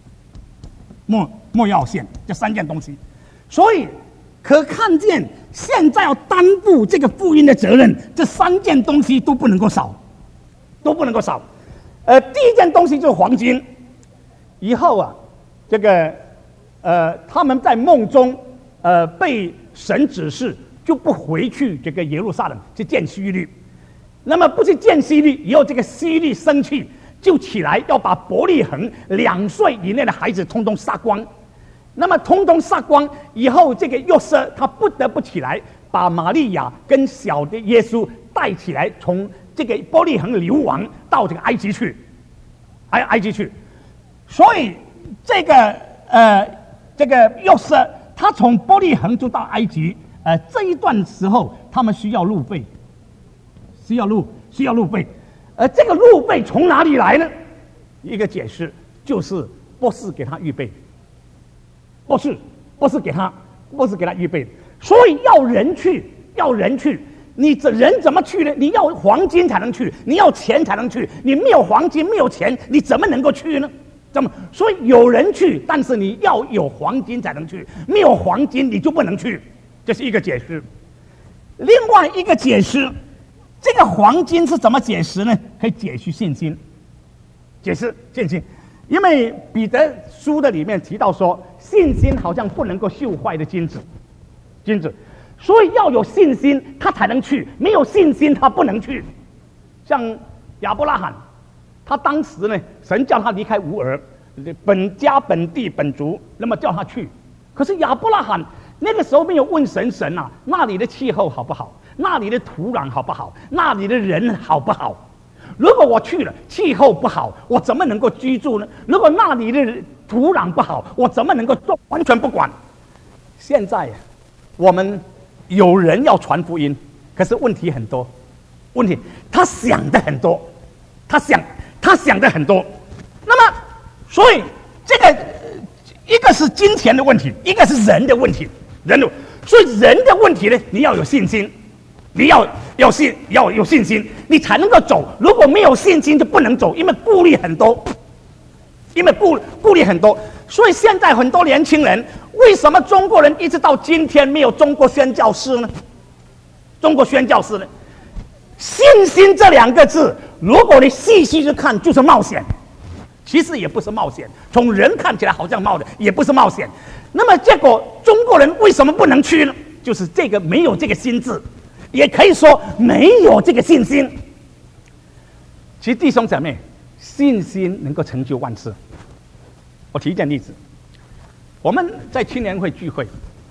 S2: 没药献这3件东西，所以可看见现在要担负这个福音的责任，这3件东西都不能够少，都不能够少。第一件东西就是黄金。以后啊，这个他们在梦中被神指示，就不回去这个耶路撒冷去见希律。那么不去见希律，以后这个希律生气，就起来要把伯利恒2岁以内的孩子通通杀光。那么通通杀光以后，这个约瑟他不得不起来，把玛利亚跟小的耶稣带起来，从这个伯利恒流亡到这个埃及去，埃及去。所以这个约瑟他从伯利恒就到埃及，这一段时候他们需要路费，需要路费。这个路费从哪里来呢？一个解释就是波士给他预备，波士给他预备。所以要人去，你这人怎么去呢？你要黄金才能去，你要钱才能去。你没有黄金，没有钱，你怎么能够去呢？所以有人去，但是你要有黄金才能去，没有黄金你就不能去。这是一个解释。另外一个解释，这个黄金是怎么解释呢？可以解释信心，因为彼得书的里面提到说，信心好像不能够锈坏的金子，所以要有信心他才能去，没有信心他不能去。像亚伯拉罕，他当时呢，神叫他离开乌尔，本家本地本族，那么叫他去。可是亚伯拉罕那个时候没有问神啊，那里的气候好不好？那里的土壤好不好？那里的人好不好？如果我去了，气候不好，我怎么能够居住呢？如果那里的土壤不好，我怎么能够做？完全不管。现在我们有人要传福音，可是问题很多，他想的很多，他想的很多。那么，所以这个一个是金钱的问题，一个是人的问题，所以人的问题呢，你要有信心。你要有信心，你才能够走。如果没有信心，就不能走，因为顾虑很多。所以现在很多年轻人，为什么中国人一直到今天没有中国宣教士呢？信心这2个字，如果你细细去看，就是冒险。其实也不是冒险，从人看起来好像冒的，也不是冒险。那么结果中国人为什么不能去呢？就是这个没有这个心智。也可以说没有这个信心。其实弟兄姐妹，信心能够成就万事。我提一件例子，我们在青年会聚会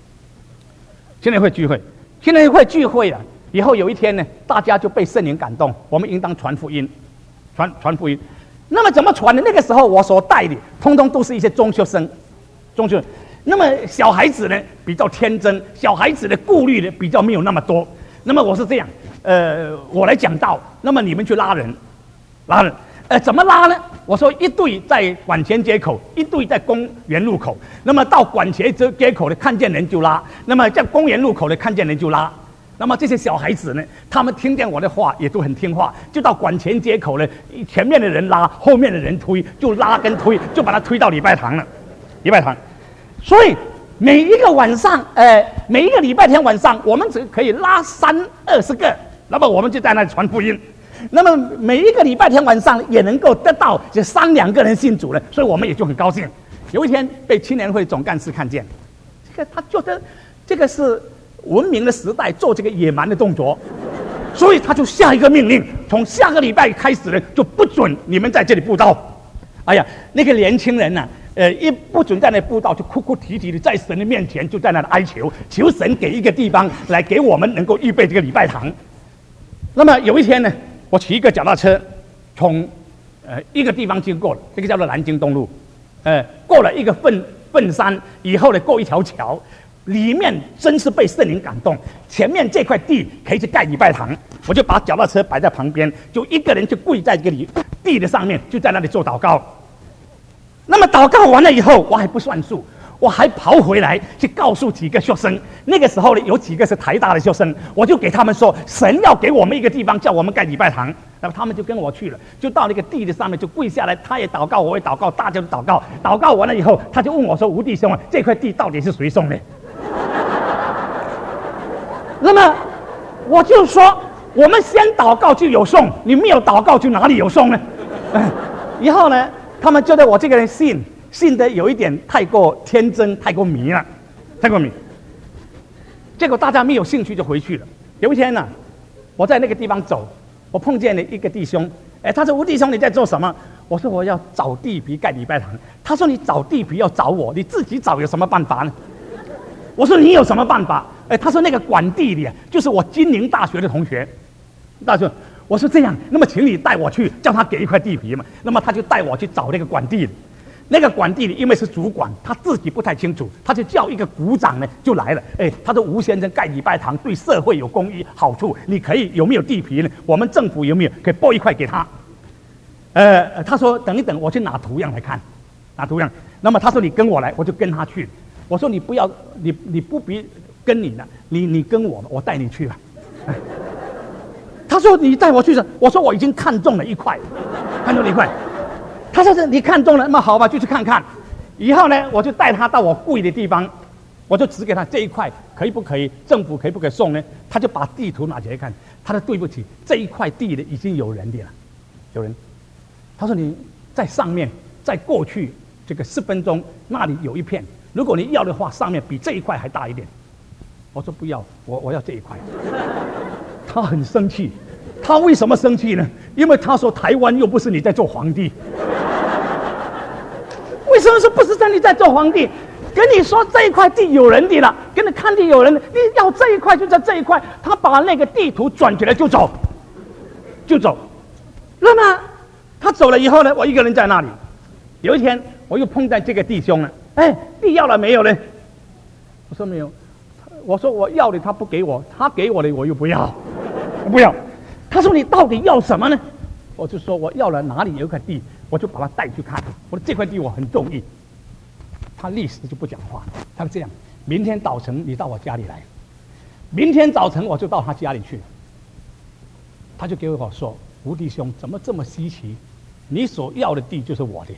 S2: 了以后，有一天呢，大家就被圣灵感动，我们应当传福音，传福音。那么怎么传呢？那个时候我所带的，通通都是一些中学生。 那么小孩子呢比较天真，小孩子的顾虑呢比较没有那么多。那么我是这样，我来讲道，那么你们去拉人，怎么拉呢？我说一队在管前街口，一队在公园路口。那么到管前街口的看见人就拉，那么在公园路口的看见人就拉。那么这些小孩子呢，他们听见我的话也都很听话，就到管前街口呢，前面的人拉，后面的人推，就拉跟推，就把他推到礼拜堂了。礼拜堂，所以每一个晚上，每一个礼拜天晚上，我们只可以拉20个，那么我们就在那里传福音。那么每一个礼拜天晚上也能够得到这3-2个人信主了，所以我们也就很高兴。有一天被青年会总干事看见，他觉得这个是文明的时代做这个野蛮的动作，所以他就下一个命令，从下个礼拜开始呢，就不准你们在这里布道。哎呀，那个年轻人呢，一不准在那布道，就哭哭啼啼的在神的面前就在那里哀求，求神给一个地方来给我们能够预备这个礼拜堂。那么有一天呢，我骑一个脚踏车从一个地方经过了，这个叫做南京东路，过了一个粪山以后呢，过一条桥，里面真是被圣灵感动，前面这块地可以去盖礼拜堂，我就把脚踏车摆在旁边，就一个人就跪在这个地的上面，就在那里做祷告。那么祷告完了以后，我还不算数，我还跑回来去告诉几个学生。那个时候呢，有几个是台大的学生，我就给他们说，神要给我们一个地方，叫我们盖礼拜堂。那么他们就跟我去了，就到那个地的上面就跪下来，他也祷告，我也祷告，大家都祷告。祷告完了以后，他就问我说：“吴弟兄啊，这块地到底是谁送的？”那么我就说，我们先祷告就有送，你没有祷告就哪里有送呢？以后呢，他们觉得我这个人信得有一点太过天真，太过迷了，太过迷。结果大家没有兴趣就回去了。有一天呢，我在那个地方走，我碰见了一个弟兄，他说：“吴弟兄，你在做什么？”我说：“我要找地皮盖礼拜堂。”他说：“你找地皮要找我，你自己找有什么办法呢？”我说：“你有什么办法？”他说：“那个管地的，就是我金陵大学的同学。”大学，我说：“这样，那么请你带我去，叫他给一块地皮嘛。”那么他就带我去找那个管地的。那个管地的因为是主管，他自己不太清楚，他就叫一个股长呢就来了。他说：“吴先生盖礼拜堂对社会有公益好处，你可以有没有地皮呢？我们政府有没有可以拨一块给他？”他说：“等一等，我去拿图样来看，拿图样。”那么他说：“你跟我来。”我就跟他去。我说：“你不要，你不必跟你了，你跟我吧，我带你去吧。”他说：“你带我去。”我说：“我已经看中了一块，看中了一块。”他说：“你看中了，那么好吧，就去看看。”以后呢，我就带他到我跪的地方，我就指给他这一块可以不可以，政府可以不可以送呢？他就把地图拿起来看，他说：“对不起，这一块地的已经有人的了，有人。”他说：“你在上面，再过去这个10分钟，那里有一片，如果你要的话，上面比这一块还大一点。”我说：“不要，我要这一块。”他很生气，他为什么生气呢？因为他说台湾又不是你在做皇帝。为什么说不是真的在做皇帝？跟你说这一块地有人的了，跟你看地有人的，你要这一块就在这一块。他把那个地图转起来就走，就走。那么他走了以后呢，我一个人在那里。有一天我又碰见这个弟兄了，地要了没有呢？我说没有。我说我要的他不给我，他给我的我又不要，我不要。他说你到底要什么呢？我就说我要了哪里有一块地，我就把他带去看。我说这块地我很中意。他立时就不讲话，他说这样，明天早晨你到我家里来。明天早晨我就到他家里去。他就给我说：“吴弟兄，怎么这么稀奇？你所要的地就是我的。”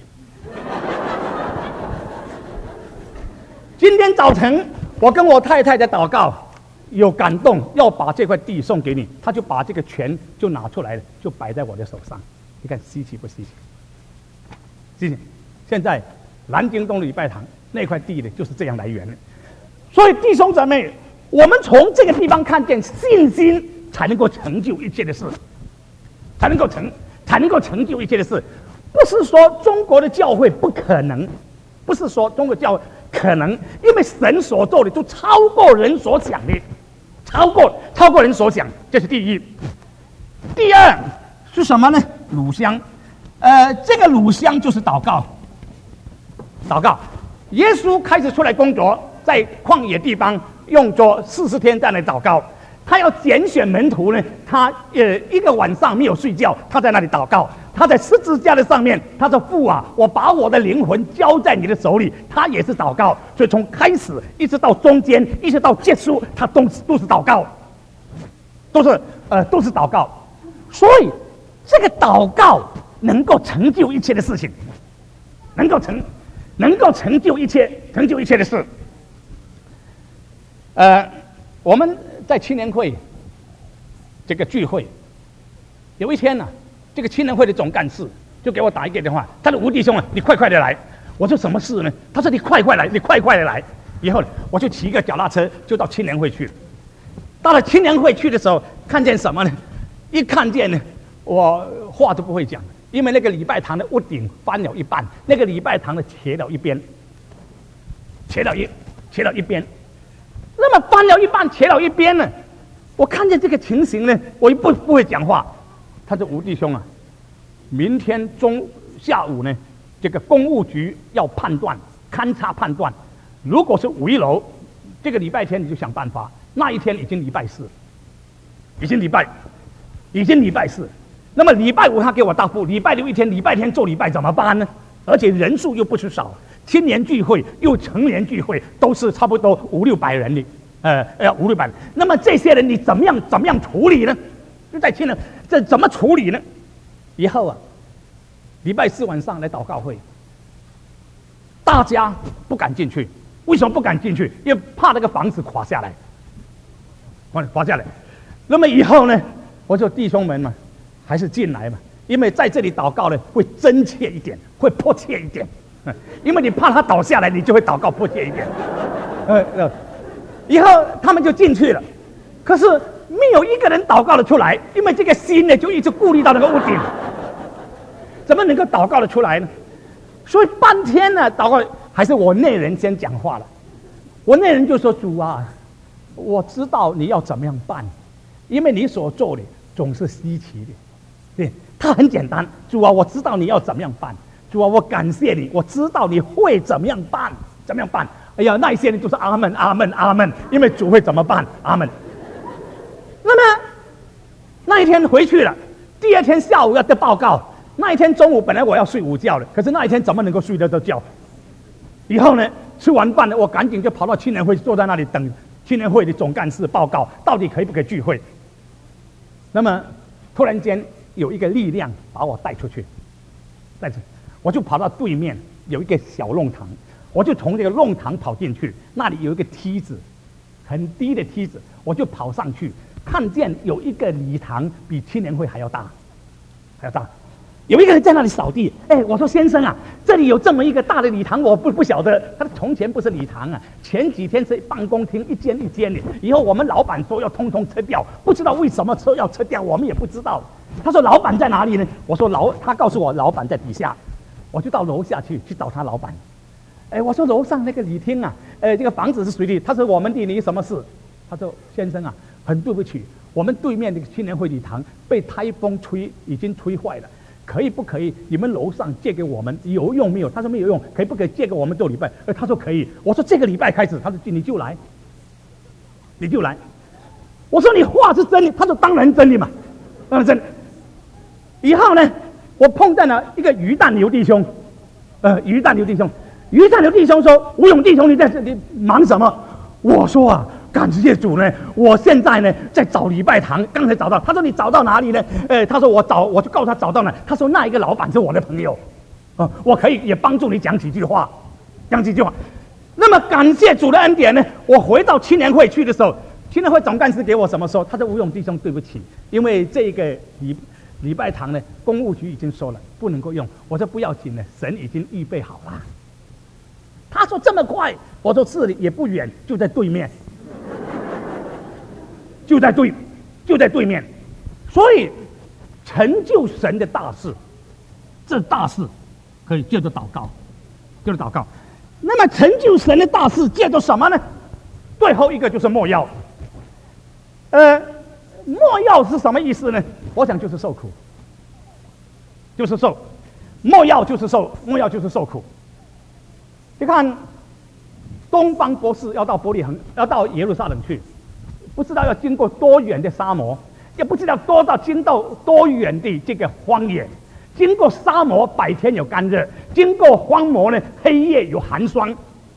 S2: 今天早晨我跟我太太在祷告，有感动，要把这块地送给你，他就把这个权就拿出来了，就摆在我的手上。你看稀奇不稀奇？稀奇。现在南京东礼拜堂那块地的就是这样来源的。所以弟兄姊妹，我们从这个地方看见信心才能够成就一切的事，才能够成就一切的事。不是说中国的教会不可能，不是说中国教会可能，因为神所做的都超过人所想的，超过人所想，这是第一。第二是什么呢？乳香。这个乳香就是祷告。祷告， 耶稣开始出来工作，在旷野地方用作40天在那祷告。他要拣选门徒呢，他一个晚上没有睡觉，他在那里祷告。他在十字架的上面，他说：“父啊，我把我的灵魂交在你的手里。”他也是祷告，所以从开始一直到中间，一直到结束，他都是祷告，都是祷告。所以这个祷告能够成就一切的事情，能够成就一切的事。我们在青年会这个聚会，有一天呢，这个青年会的总干事就给我打一个电话，他说：“吴弟兄啊，你快快的来。”我说：“什么事呢？”他说：“你快快来，你快快的来。”以后我就骑一个脚踏车就到青年会去了。到了青年会去的时候，看见什么呢？一看见呢，我话都不会讲，因为那个礼拜堂的屋顶翻了一半，那个礼拜堂的切了一边，切了一边。那么翻了一半，切了一边呢，我看见这个情形呢，我不会讲话。他说：“吴弟兄啊，明天下午呢，这个公务局要勘察判断，如果是危楼，这个礼拜天你就想办法。那一天已经礼拜四，已经礼拜四。那么礼拜五他给我答复，礼拜六一天，礼拜天做礼拜怎么办呢？而且人数又不是少。”青年聚会又成年聚会，都是差不多500-600人的，500-600人。那么这些人你怎么样处理呢？就在青年，这怎么处理呢？以后啊，礼拜四晚上来祷告会，大家不敢进去。为什么不敢进去？因为怕那个房子垮下来，垮下来。那么以后呢，我说弟兄们嘛，还是进来嘛，因为在这里祷告呢，会真切一点，会迫切一点。因为你怕他倒下来，你就会祷告迫切一点。以后他们就进去了，可是没有一个人祷告得出来，因为这个心呢就一直顾虑到那个屋顶，怎么能够祷告得出来呢？所以半天呢，祷告还是我内人先讲话了。我内人就说：“主啊，我知道你要怎么样办，因为你所做的总是稀奇的。对，他很简单。主啊，我知道你要怎么样办。主啊，我感谢你，我知道你会怎么样办，怎么样办？哎呀，那一些人就是阿门，阿门，阿门，因为主会怎么办？阿门。那么那一天回去了，第二天下午要得报告。那一天中午本来我要睡午觉的，可是那一天怎么能够睡得着觉？以后呢，吃完饭呢，我赶紧就跑到青年会，坐在那里等青年会的总干事报告，到底可以不可以聚会？那么突然间有一个力量把我带出去，我就跑到对面有一个小弄堂，我就从这个弄堂跑进去，那里有一个梯子，很低的梯子，我就跑上去，看见有一个礼堂比青年会还要大，有一个人在那里扫地。我说先生啊，这里有这么一个大的礼堂，我不晓得。他说从前不是礼堂啊，前几天是办公厅，一间一间的。以后我们老板说要通通撤掉，不知道为什么要撤掉，我们也不知道。他说老板在哪里呢？我说他告诉我老板在底下。我就到楼下去找他老板。我说楼上那个礼厅啊，这个房子是谁的？他说我们的，你什么事？他说先生啊，很对不起，我们对面那个青年会礼堂被台风已经吹坏了。可以不可以？你们楼上借给我们有用没有？他说没有用，可以不可以借给我们做礼拜？他说可以。我说这个礼拜开始，他说你就来。我说你话是真的，他说当然真的嘛，当然真的。以后呢，我碰到了一个鱼蛋刘弟兄，鱼蛋刘弟兄说：“吴勇弟兄，你在这里忙什么？”我说啊，感谢主呢，我现在呢在找礼拜堂，刚才找到。他说你找到哪里呢？他说我就告诉他找到了。他说那一个老板是我的朋友，我可以也帮助你讲几句话。那么感谢主的恩典呢，我回到青年会去的时候，青年会总干事给我什么说？他说吴勇弟兄对不起，因为这个礼拜堂呢，公务局已经说了不能够用。我说不要紧呢，神已经预备好了。他说这么快？我说是的，也不远，就在对面，就在对面。所以成就神的大事，这大事可以借着祷告，那么成就神的大事借着什么呢？最后一个就是没药。没药是什么意思呢？我想就是受苦，没药就是受苦。你看东方博士要到伯利恒，要到耶路撒冷去，不知道要经过多远的沙漠，也不知道经到多远的这个荒野。经过沙漠，白天有干热；经过荒漠呢，黑夜有寒霜，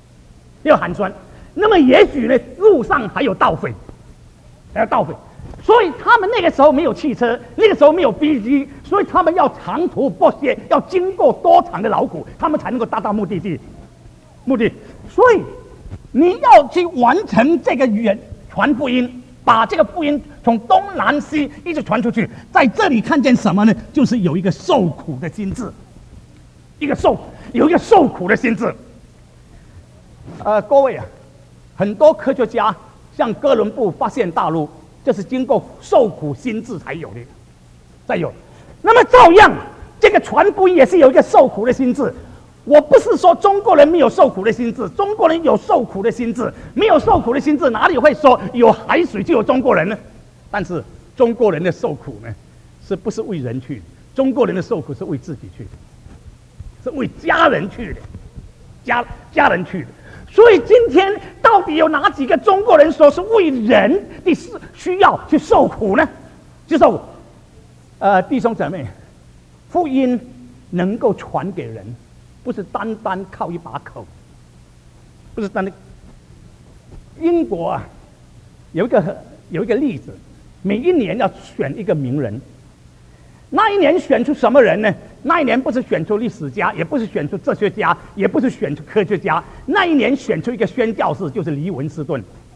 S2: 那么也许呢，路上还有盗匪，所以他们那个时候没有汽车，那个时候没有飞机，所以他们要长途跋涉，要经过多长的劳苦，他们才能够达到目的地。所以你要去完成这个传福音。把这个福音从东南西一直传出去，在这里看见什么呢？就是有一个受苦的心智，有一个受苦的心智。各位啊，很多科学家像哥伦布发现大陆，这是经过受苦心智才有的，那么照样，这个传福音也是有一个受苦的心智。我不是说中国人没有受苦的心智，中国人有受苦的心智，没有受苦的心智，哪里会说有海水就有中国人呢？但是中国人的受苦呢，是不是为人去的？中国人的受苦是为自己去的，是为家人去的，家人去的。所以今天到底有哪几个中国人说是为人的需要去受苦呢？就是弟兄姊妹，福音能够传给人。不是单单靠一把口，不是单单。英国啊，有一个例子，每一年要选一个名人，那一年选出什么人呢？那一年不是选出历史家，也不是选出哲学家，也不是选出科学家，那一年选出一个宣教士，就是黎文斯顿。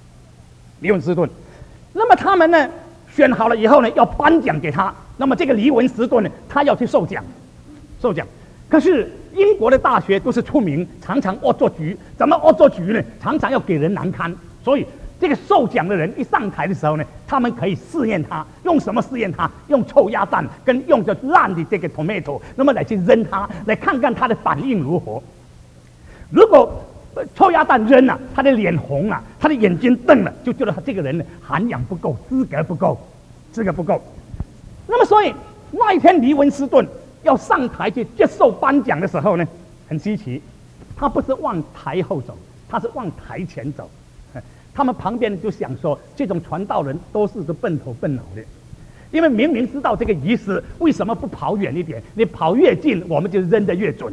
S2: 那么他们呢，选好了以后呢，要颁奖给他。那么这个黎文斯顿呢，他要去受奖。可是英国的大学都是出名，常常恶作剧。怎么恶作剧呢？常常要给人难堪。所以这个受奖的人一上台的时候呢，他们可以试验他，用什么试验他？用臭鸭蛋跟用着烂的这个 tomato， 那么来去扔他，来看看他的反应如何。如果臭鸭蛋扔了，他的脸红了，他的眼睛瞪了，就觉得他这个人呢涵养不够，资格不够。那么所以那一天黎文斯顿要上台去接受颁奖的时候呢，很稀奇，他不是往台后走，他是往台前走。他们旁边就想说，这种传道人都是个笨头笨脑的，因为明明知道这个仪式，为什么不跑远一点？你跑越近，我们就扔得越准。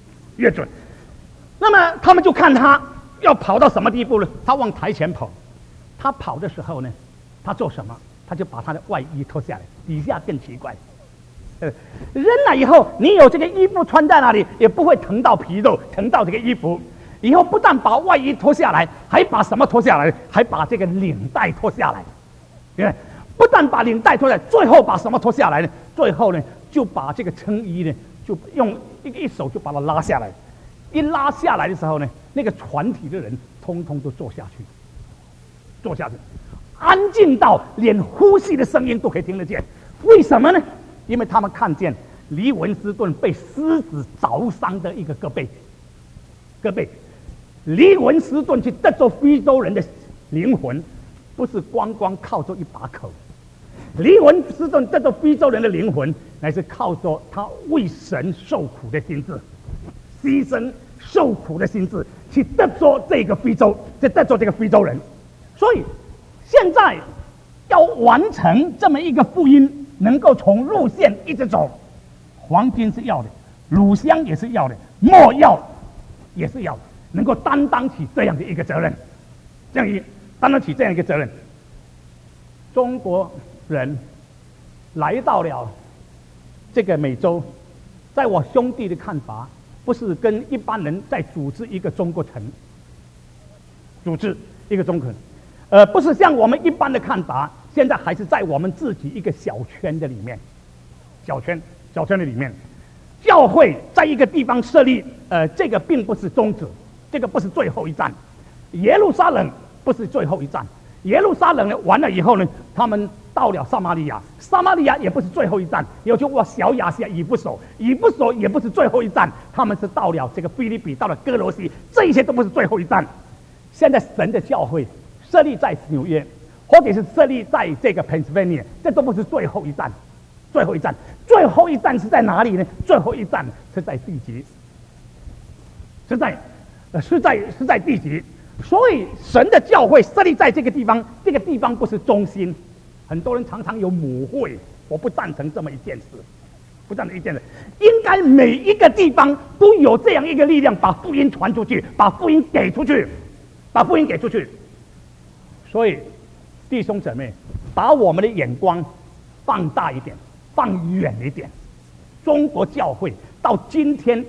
S2: 那么他们就看他要跑到什么地步呢？他往台前跑，他跑的时候呢，他做什么？他就把他的外衣脱下来，底下更奇怪。扔了以后，你有这个衣服穿在那里，也不会疼到皮肉，疼到这个衣服。以后不但把外衣脱下来，还把什么脱下来？还把这个领带脱下来。不但把领带脱下来，最后把什么脱下来呢？最后呢，就把这个衬衣呢，就用一手就把它拉下来。一拉下来的时候呢，那个船体的人通通都坐下去，安静到连呼吸的声音都可以听得见。为什么呢？因为他们看见黎文斯顿被狮子凿伤的一个胳膊。黎文斯顿去得着非洲人的灵魂，不是光靠着一把口。黎文斯顿得着非洲人的灵魂，乃是靠着他为神受苦的心智，牺牲受苦的心智，去得着这个非洲人。所以现在要完成这么一个福音，能够从路线一直走，黄金是要的，乳香也是要的，没药也是要的，能够担当起这样的一个责任，担当起这样一个责任。中国人来到了这个美洲，在我兄弟的看法，不是跟一般人在组织一个中国城，不是像我们一般的看法，现在还是在我们自己一个小圈的里面，小圈的里面，教会在一个地方设立，这个并不是终止，这个不是最后一站，耶路撒冷不是最后一站，耶路撒冷呢完了以后呢，他们到了撒玛利亚，撒玛利亚也不是最后一站，也就我小亚细亚以弗所也不是最后一站，他们是到了这个腓立比，到了哥罗西，这一些都不是最后一站。现在神的教会设立在纽约，或者是设立在这个 Pennsylvania， 这都不是最后一站。最后一站是在哪里呢？最后一站是在地极，是在地极。 所以神的教会设立在这个地方，这个地方不是中心。很多人常常有母会，我不赞成这么一件事，不赞成一件事。应该每一个地方都有这样一个力量，把福音传出去，把福音给出去，把福音给出去。所以弟兄姊妹，把我们的眼光放大一点，放远一点。中国教会到今天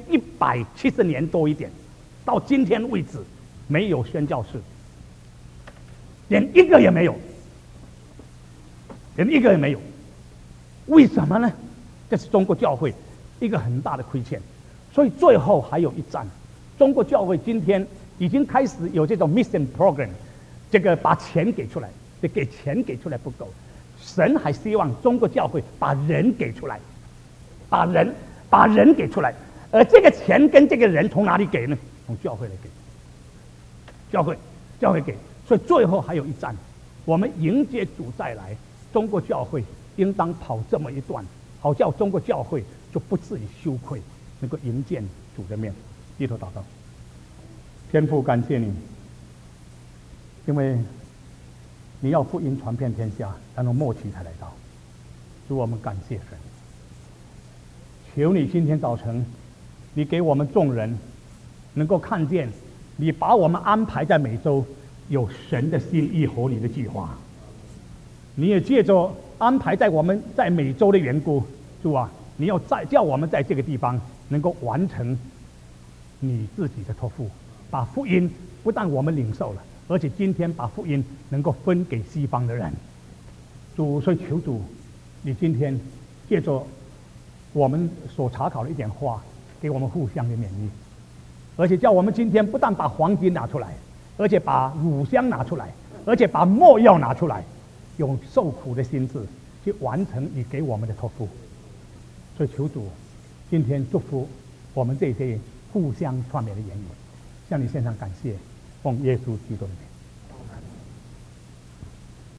S2: 170年多一点，到今天为止没有宣教士，连一个也没有，连一个也没有。为什么呢？这是中国教会一个很大的亏欠。所以最后还有一战。中国教会今天已经开始有这种 mission program， 这个把钱给出来，给钱给出来不够，神还希望中国教会把人给出来，把人给出来。而这个钱跟这个人从哪里给呢？从教会来给，教会给。所以最后还有一战，我们迎接主再来，中国教会应当跑这么一段，好叫中国教会就不至于羞愧，能够迎见主的面。低头祷告。天父，感谢你，因为你要福音传遍天下，然后末期才来到。主，我们感谢神。求你今天早晨，你给我们众人能够看见，你把我们安排在美洲，有神的心意和你的计划。你也借着安排在我们在美洲的缘故，主啊，你要叫我们在这个地方能够完成你自己的托付，把福音不但我们领受了，而且今天把福音能够分给西方的人。主，所以求主，你今天借着我们所查考的一点话，给我们互相的勉励，而且叫我们今天不但把黄金拿出来，而且把乳香拿出来，而且把没药拿出来，用受苦的心志去完成你给我们的托付。所以求主今天祝福我们这些互相传勉的言语，向你献上感谢，奉耶稣基督的名。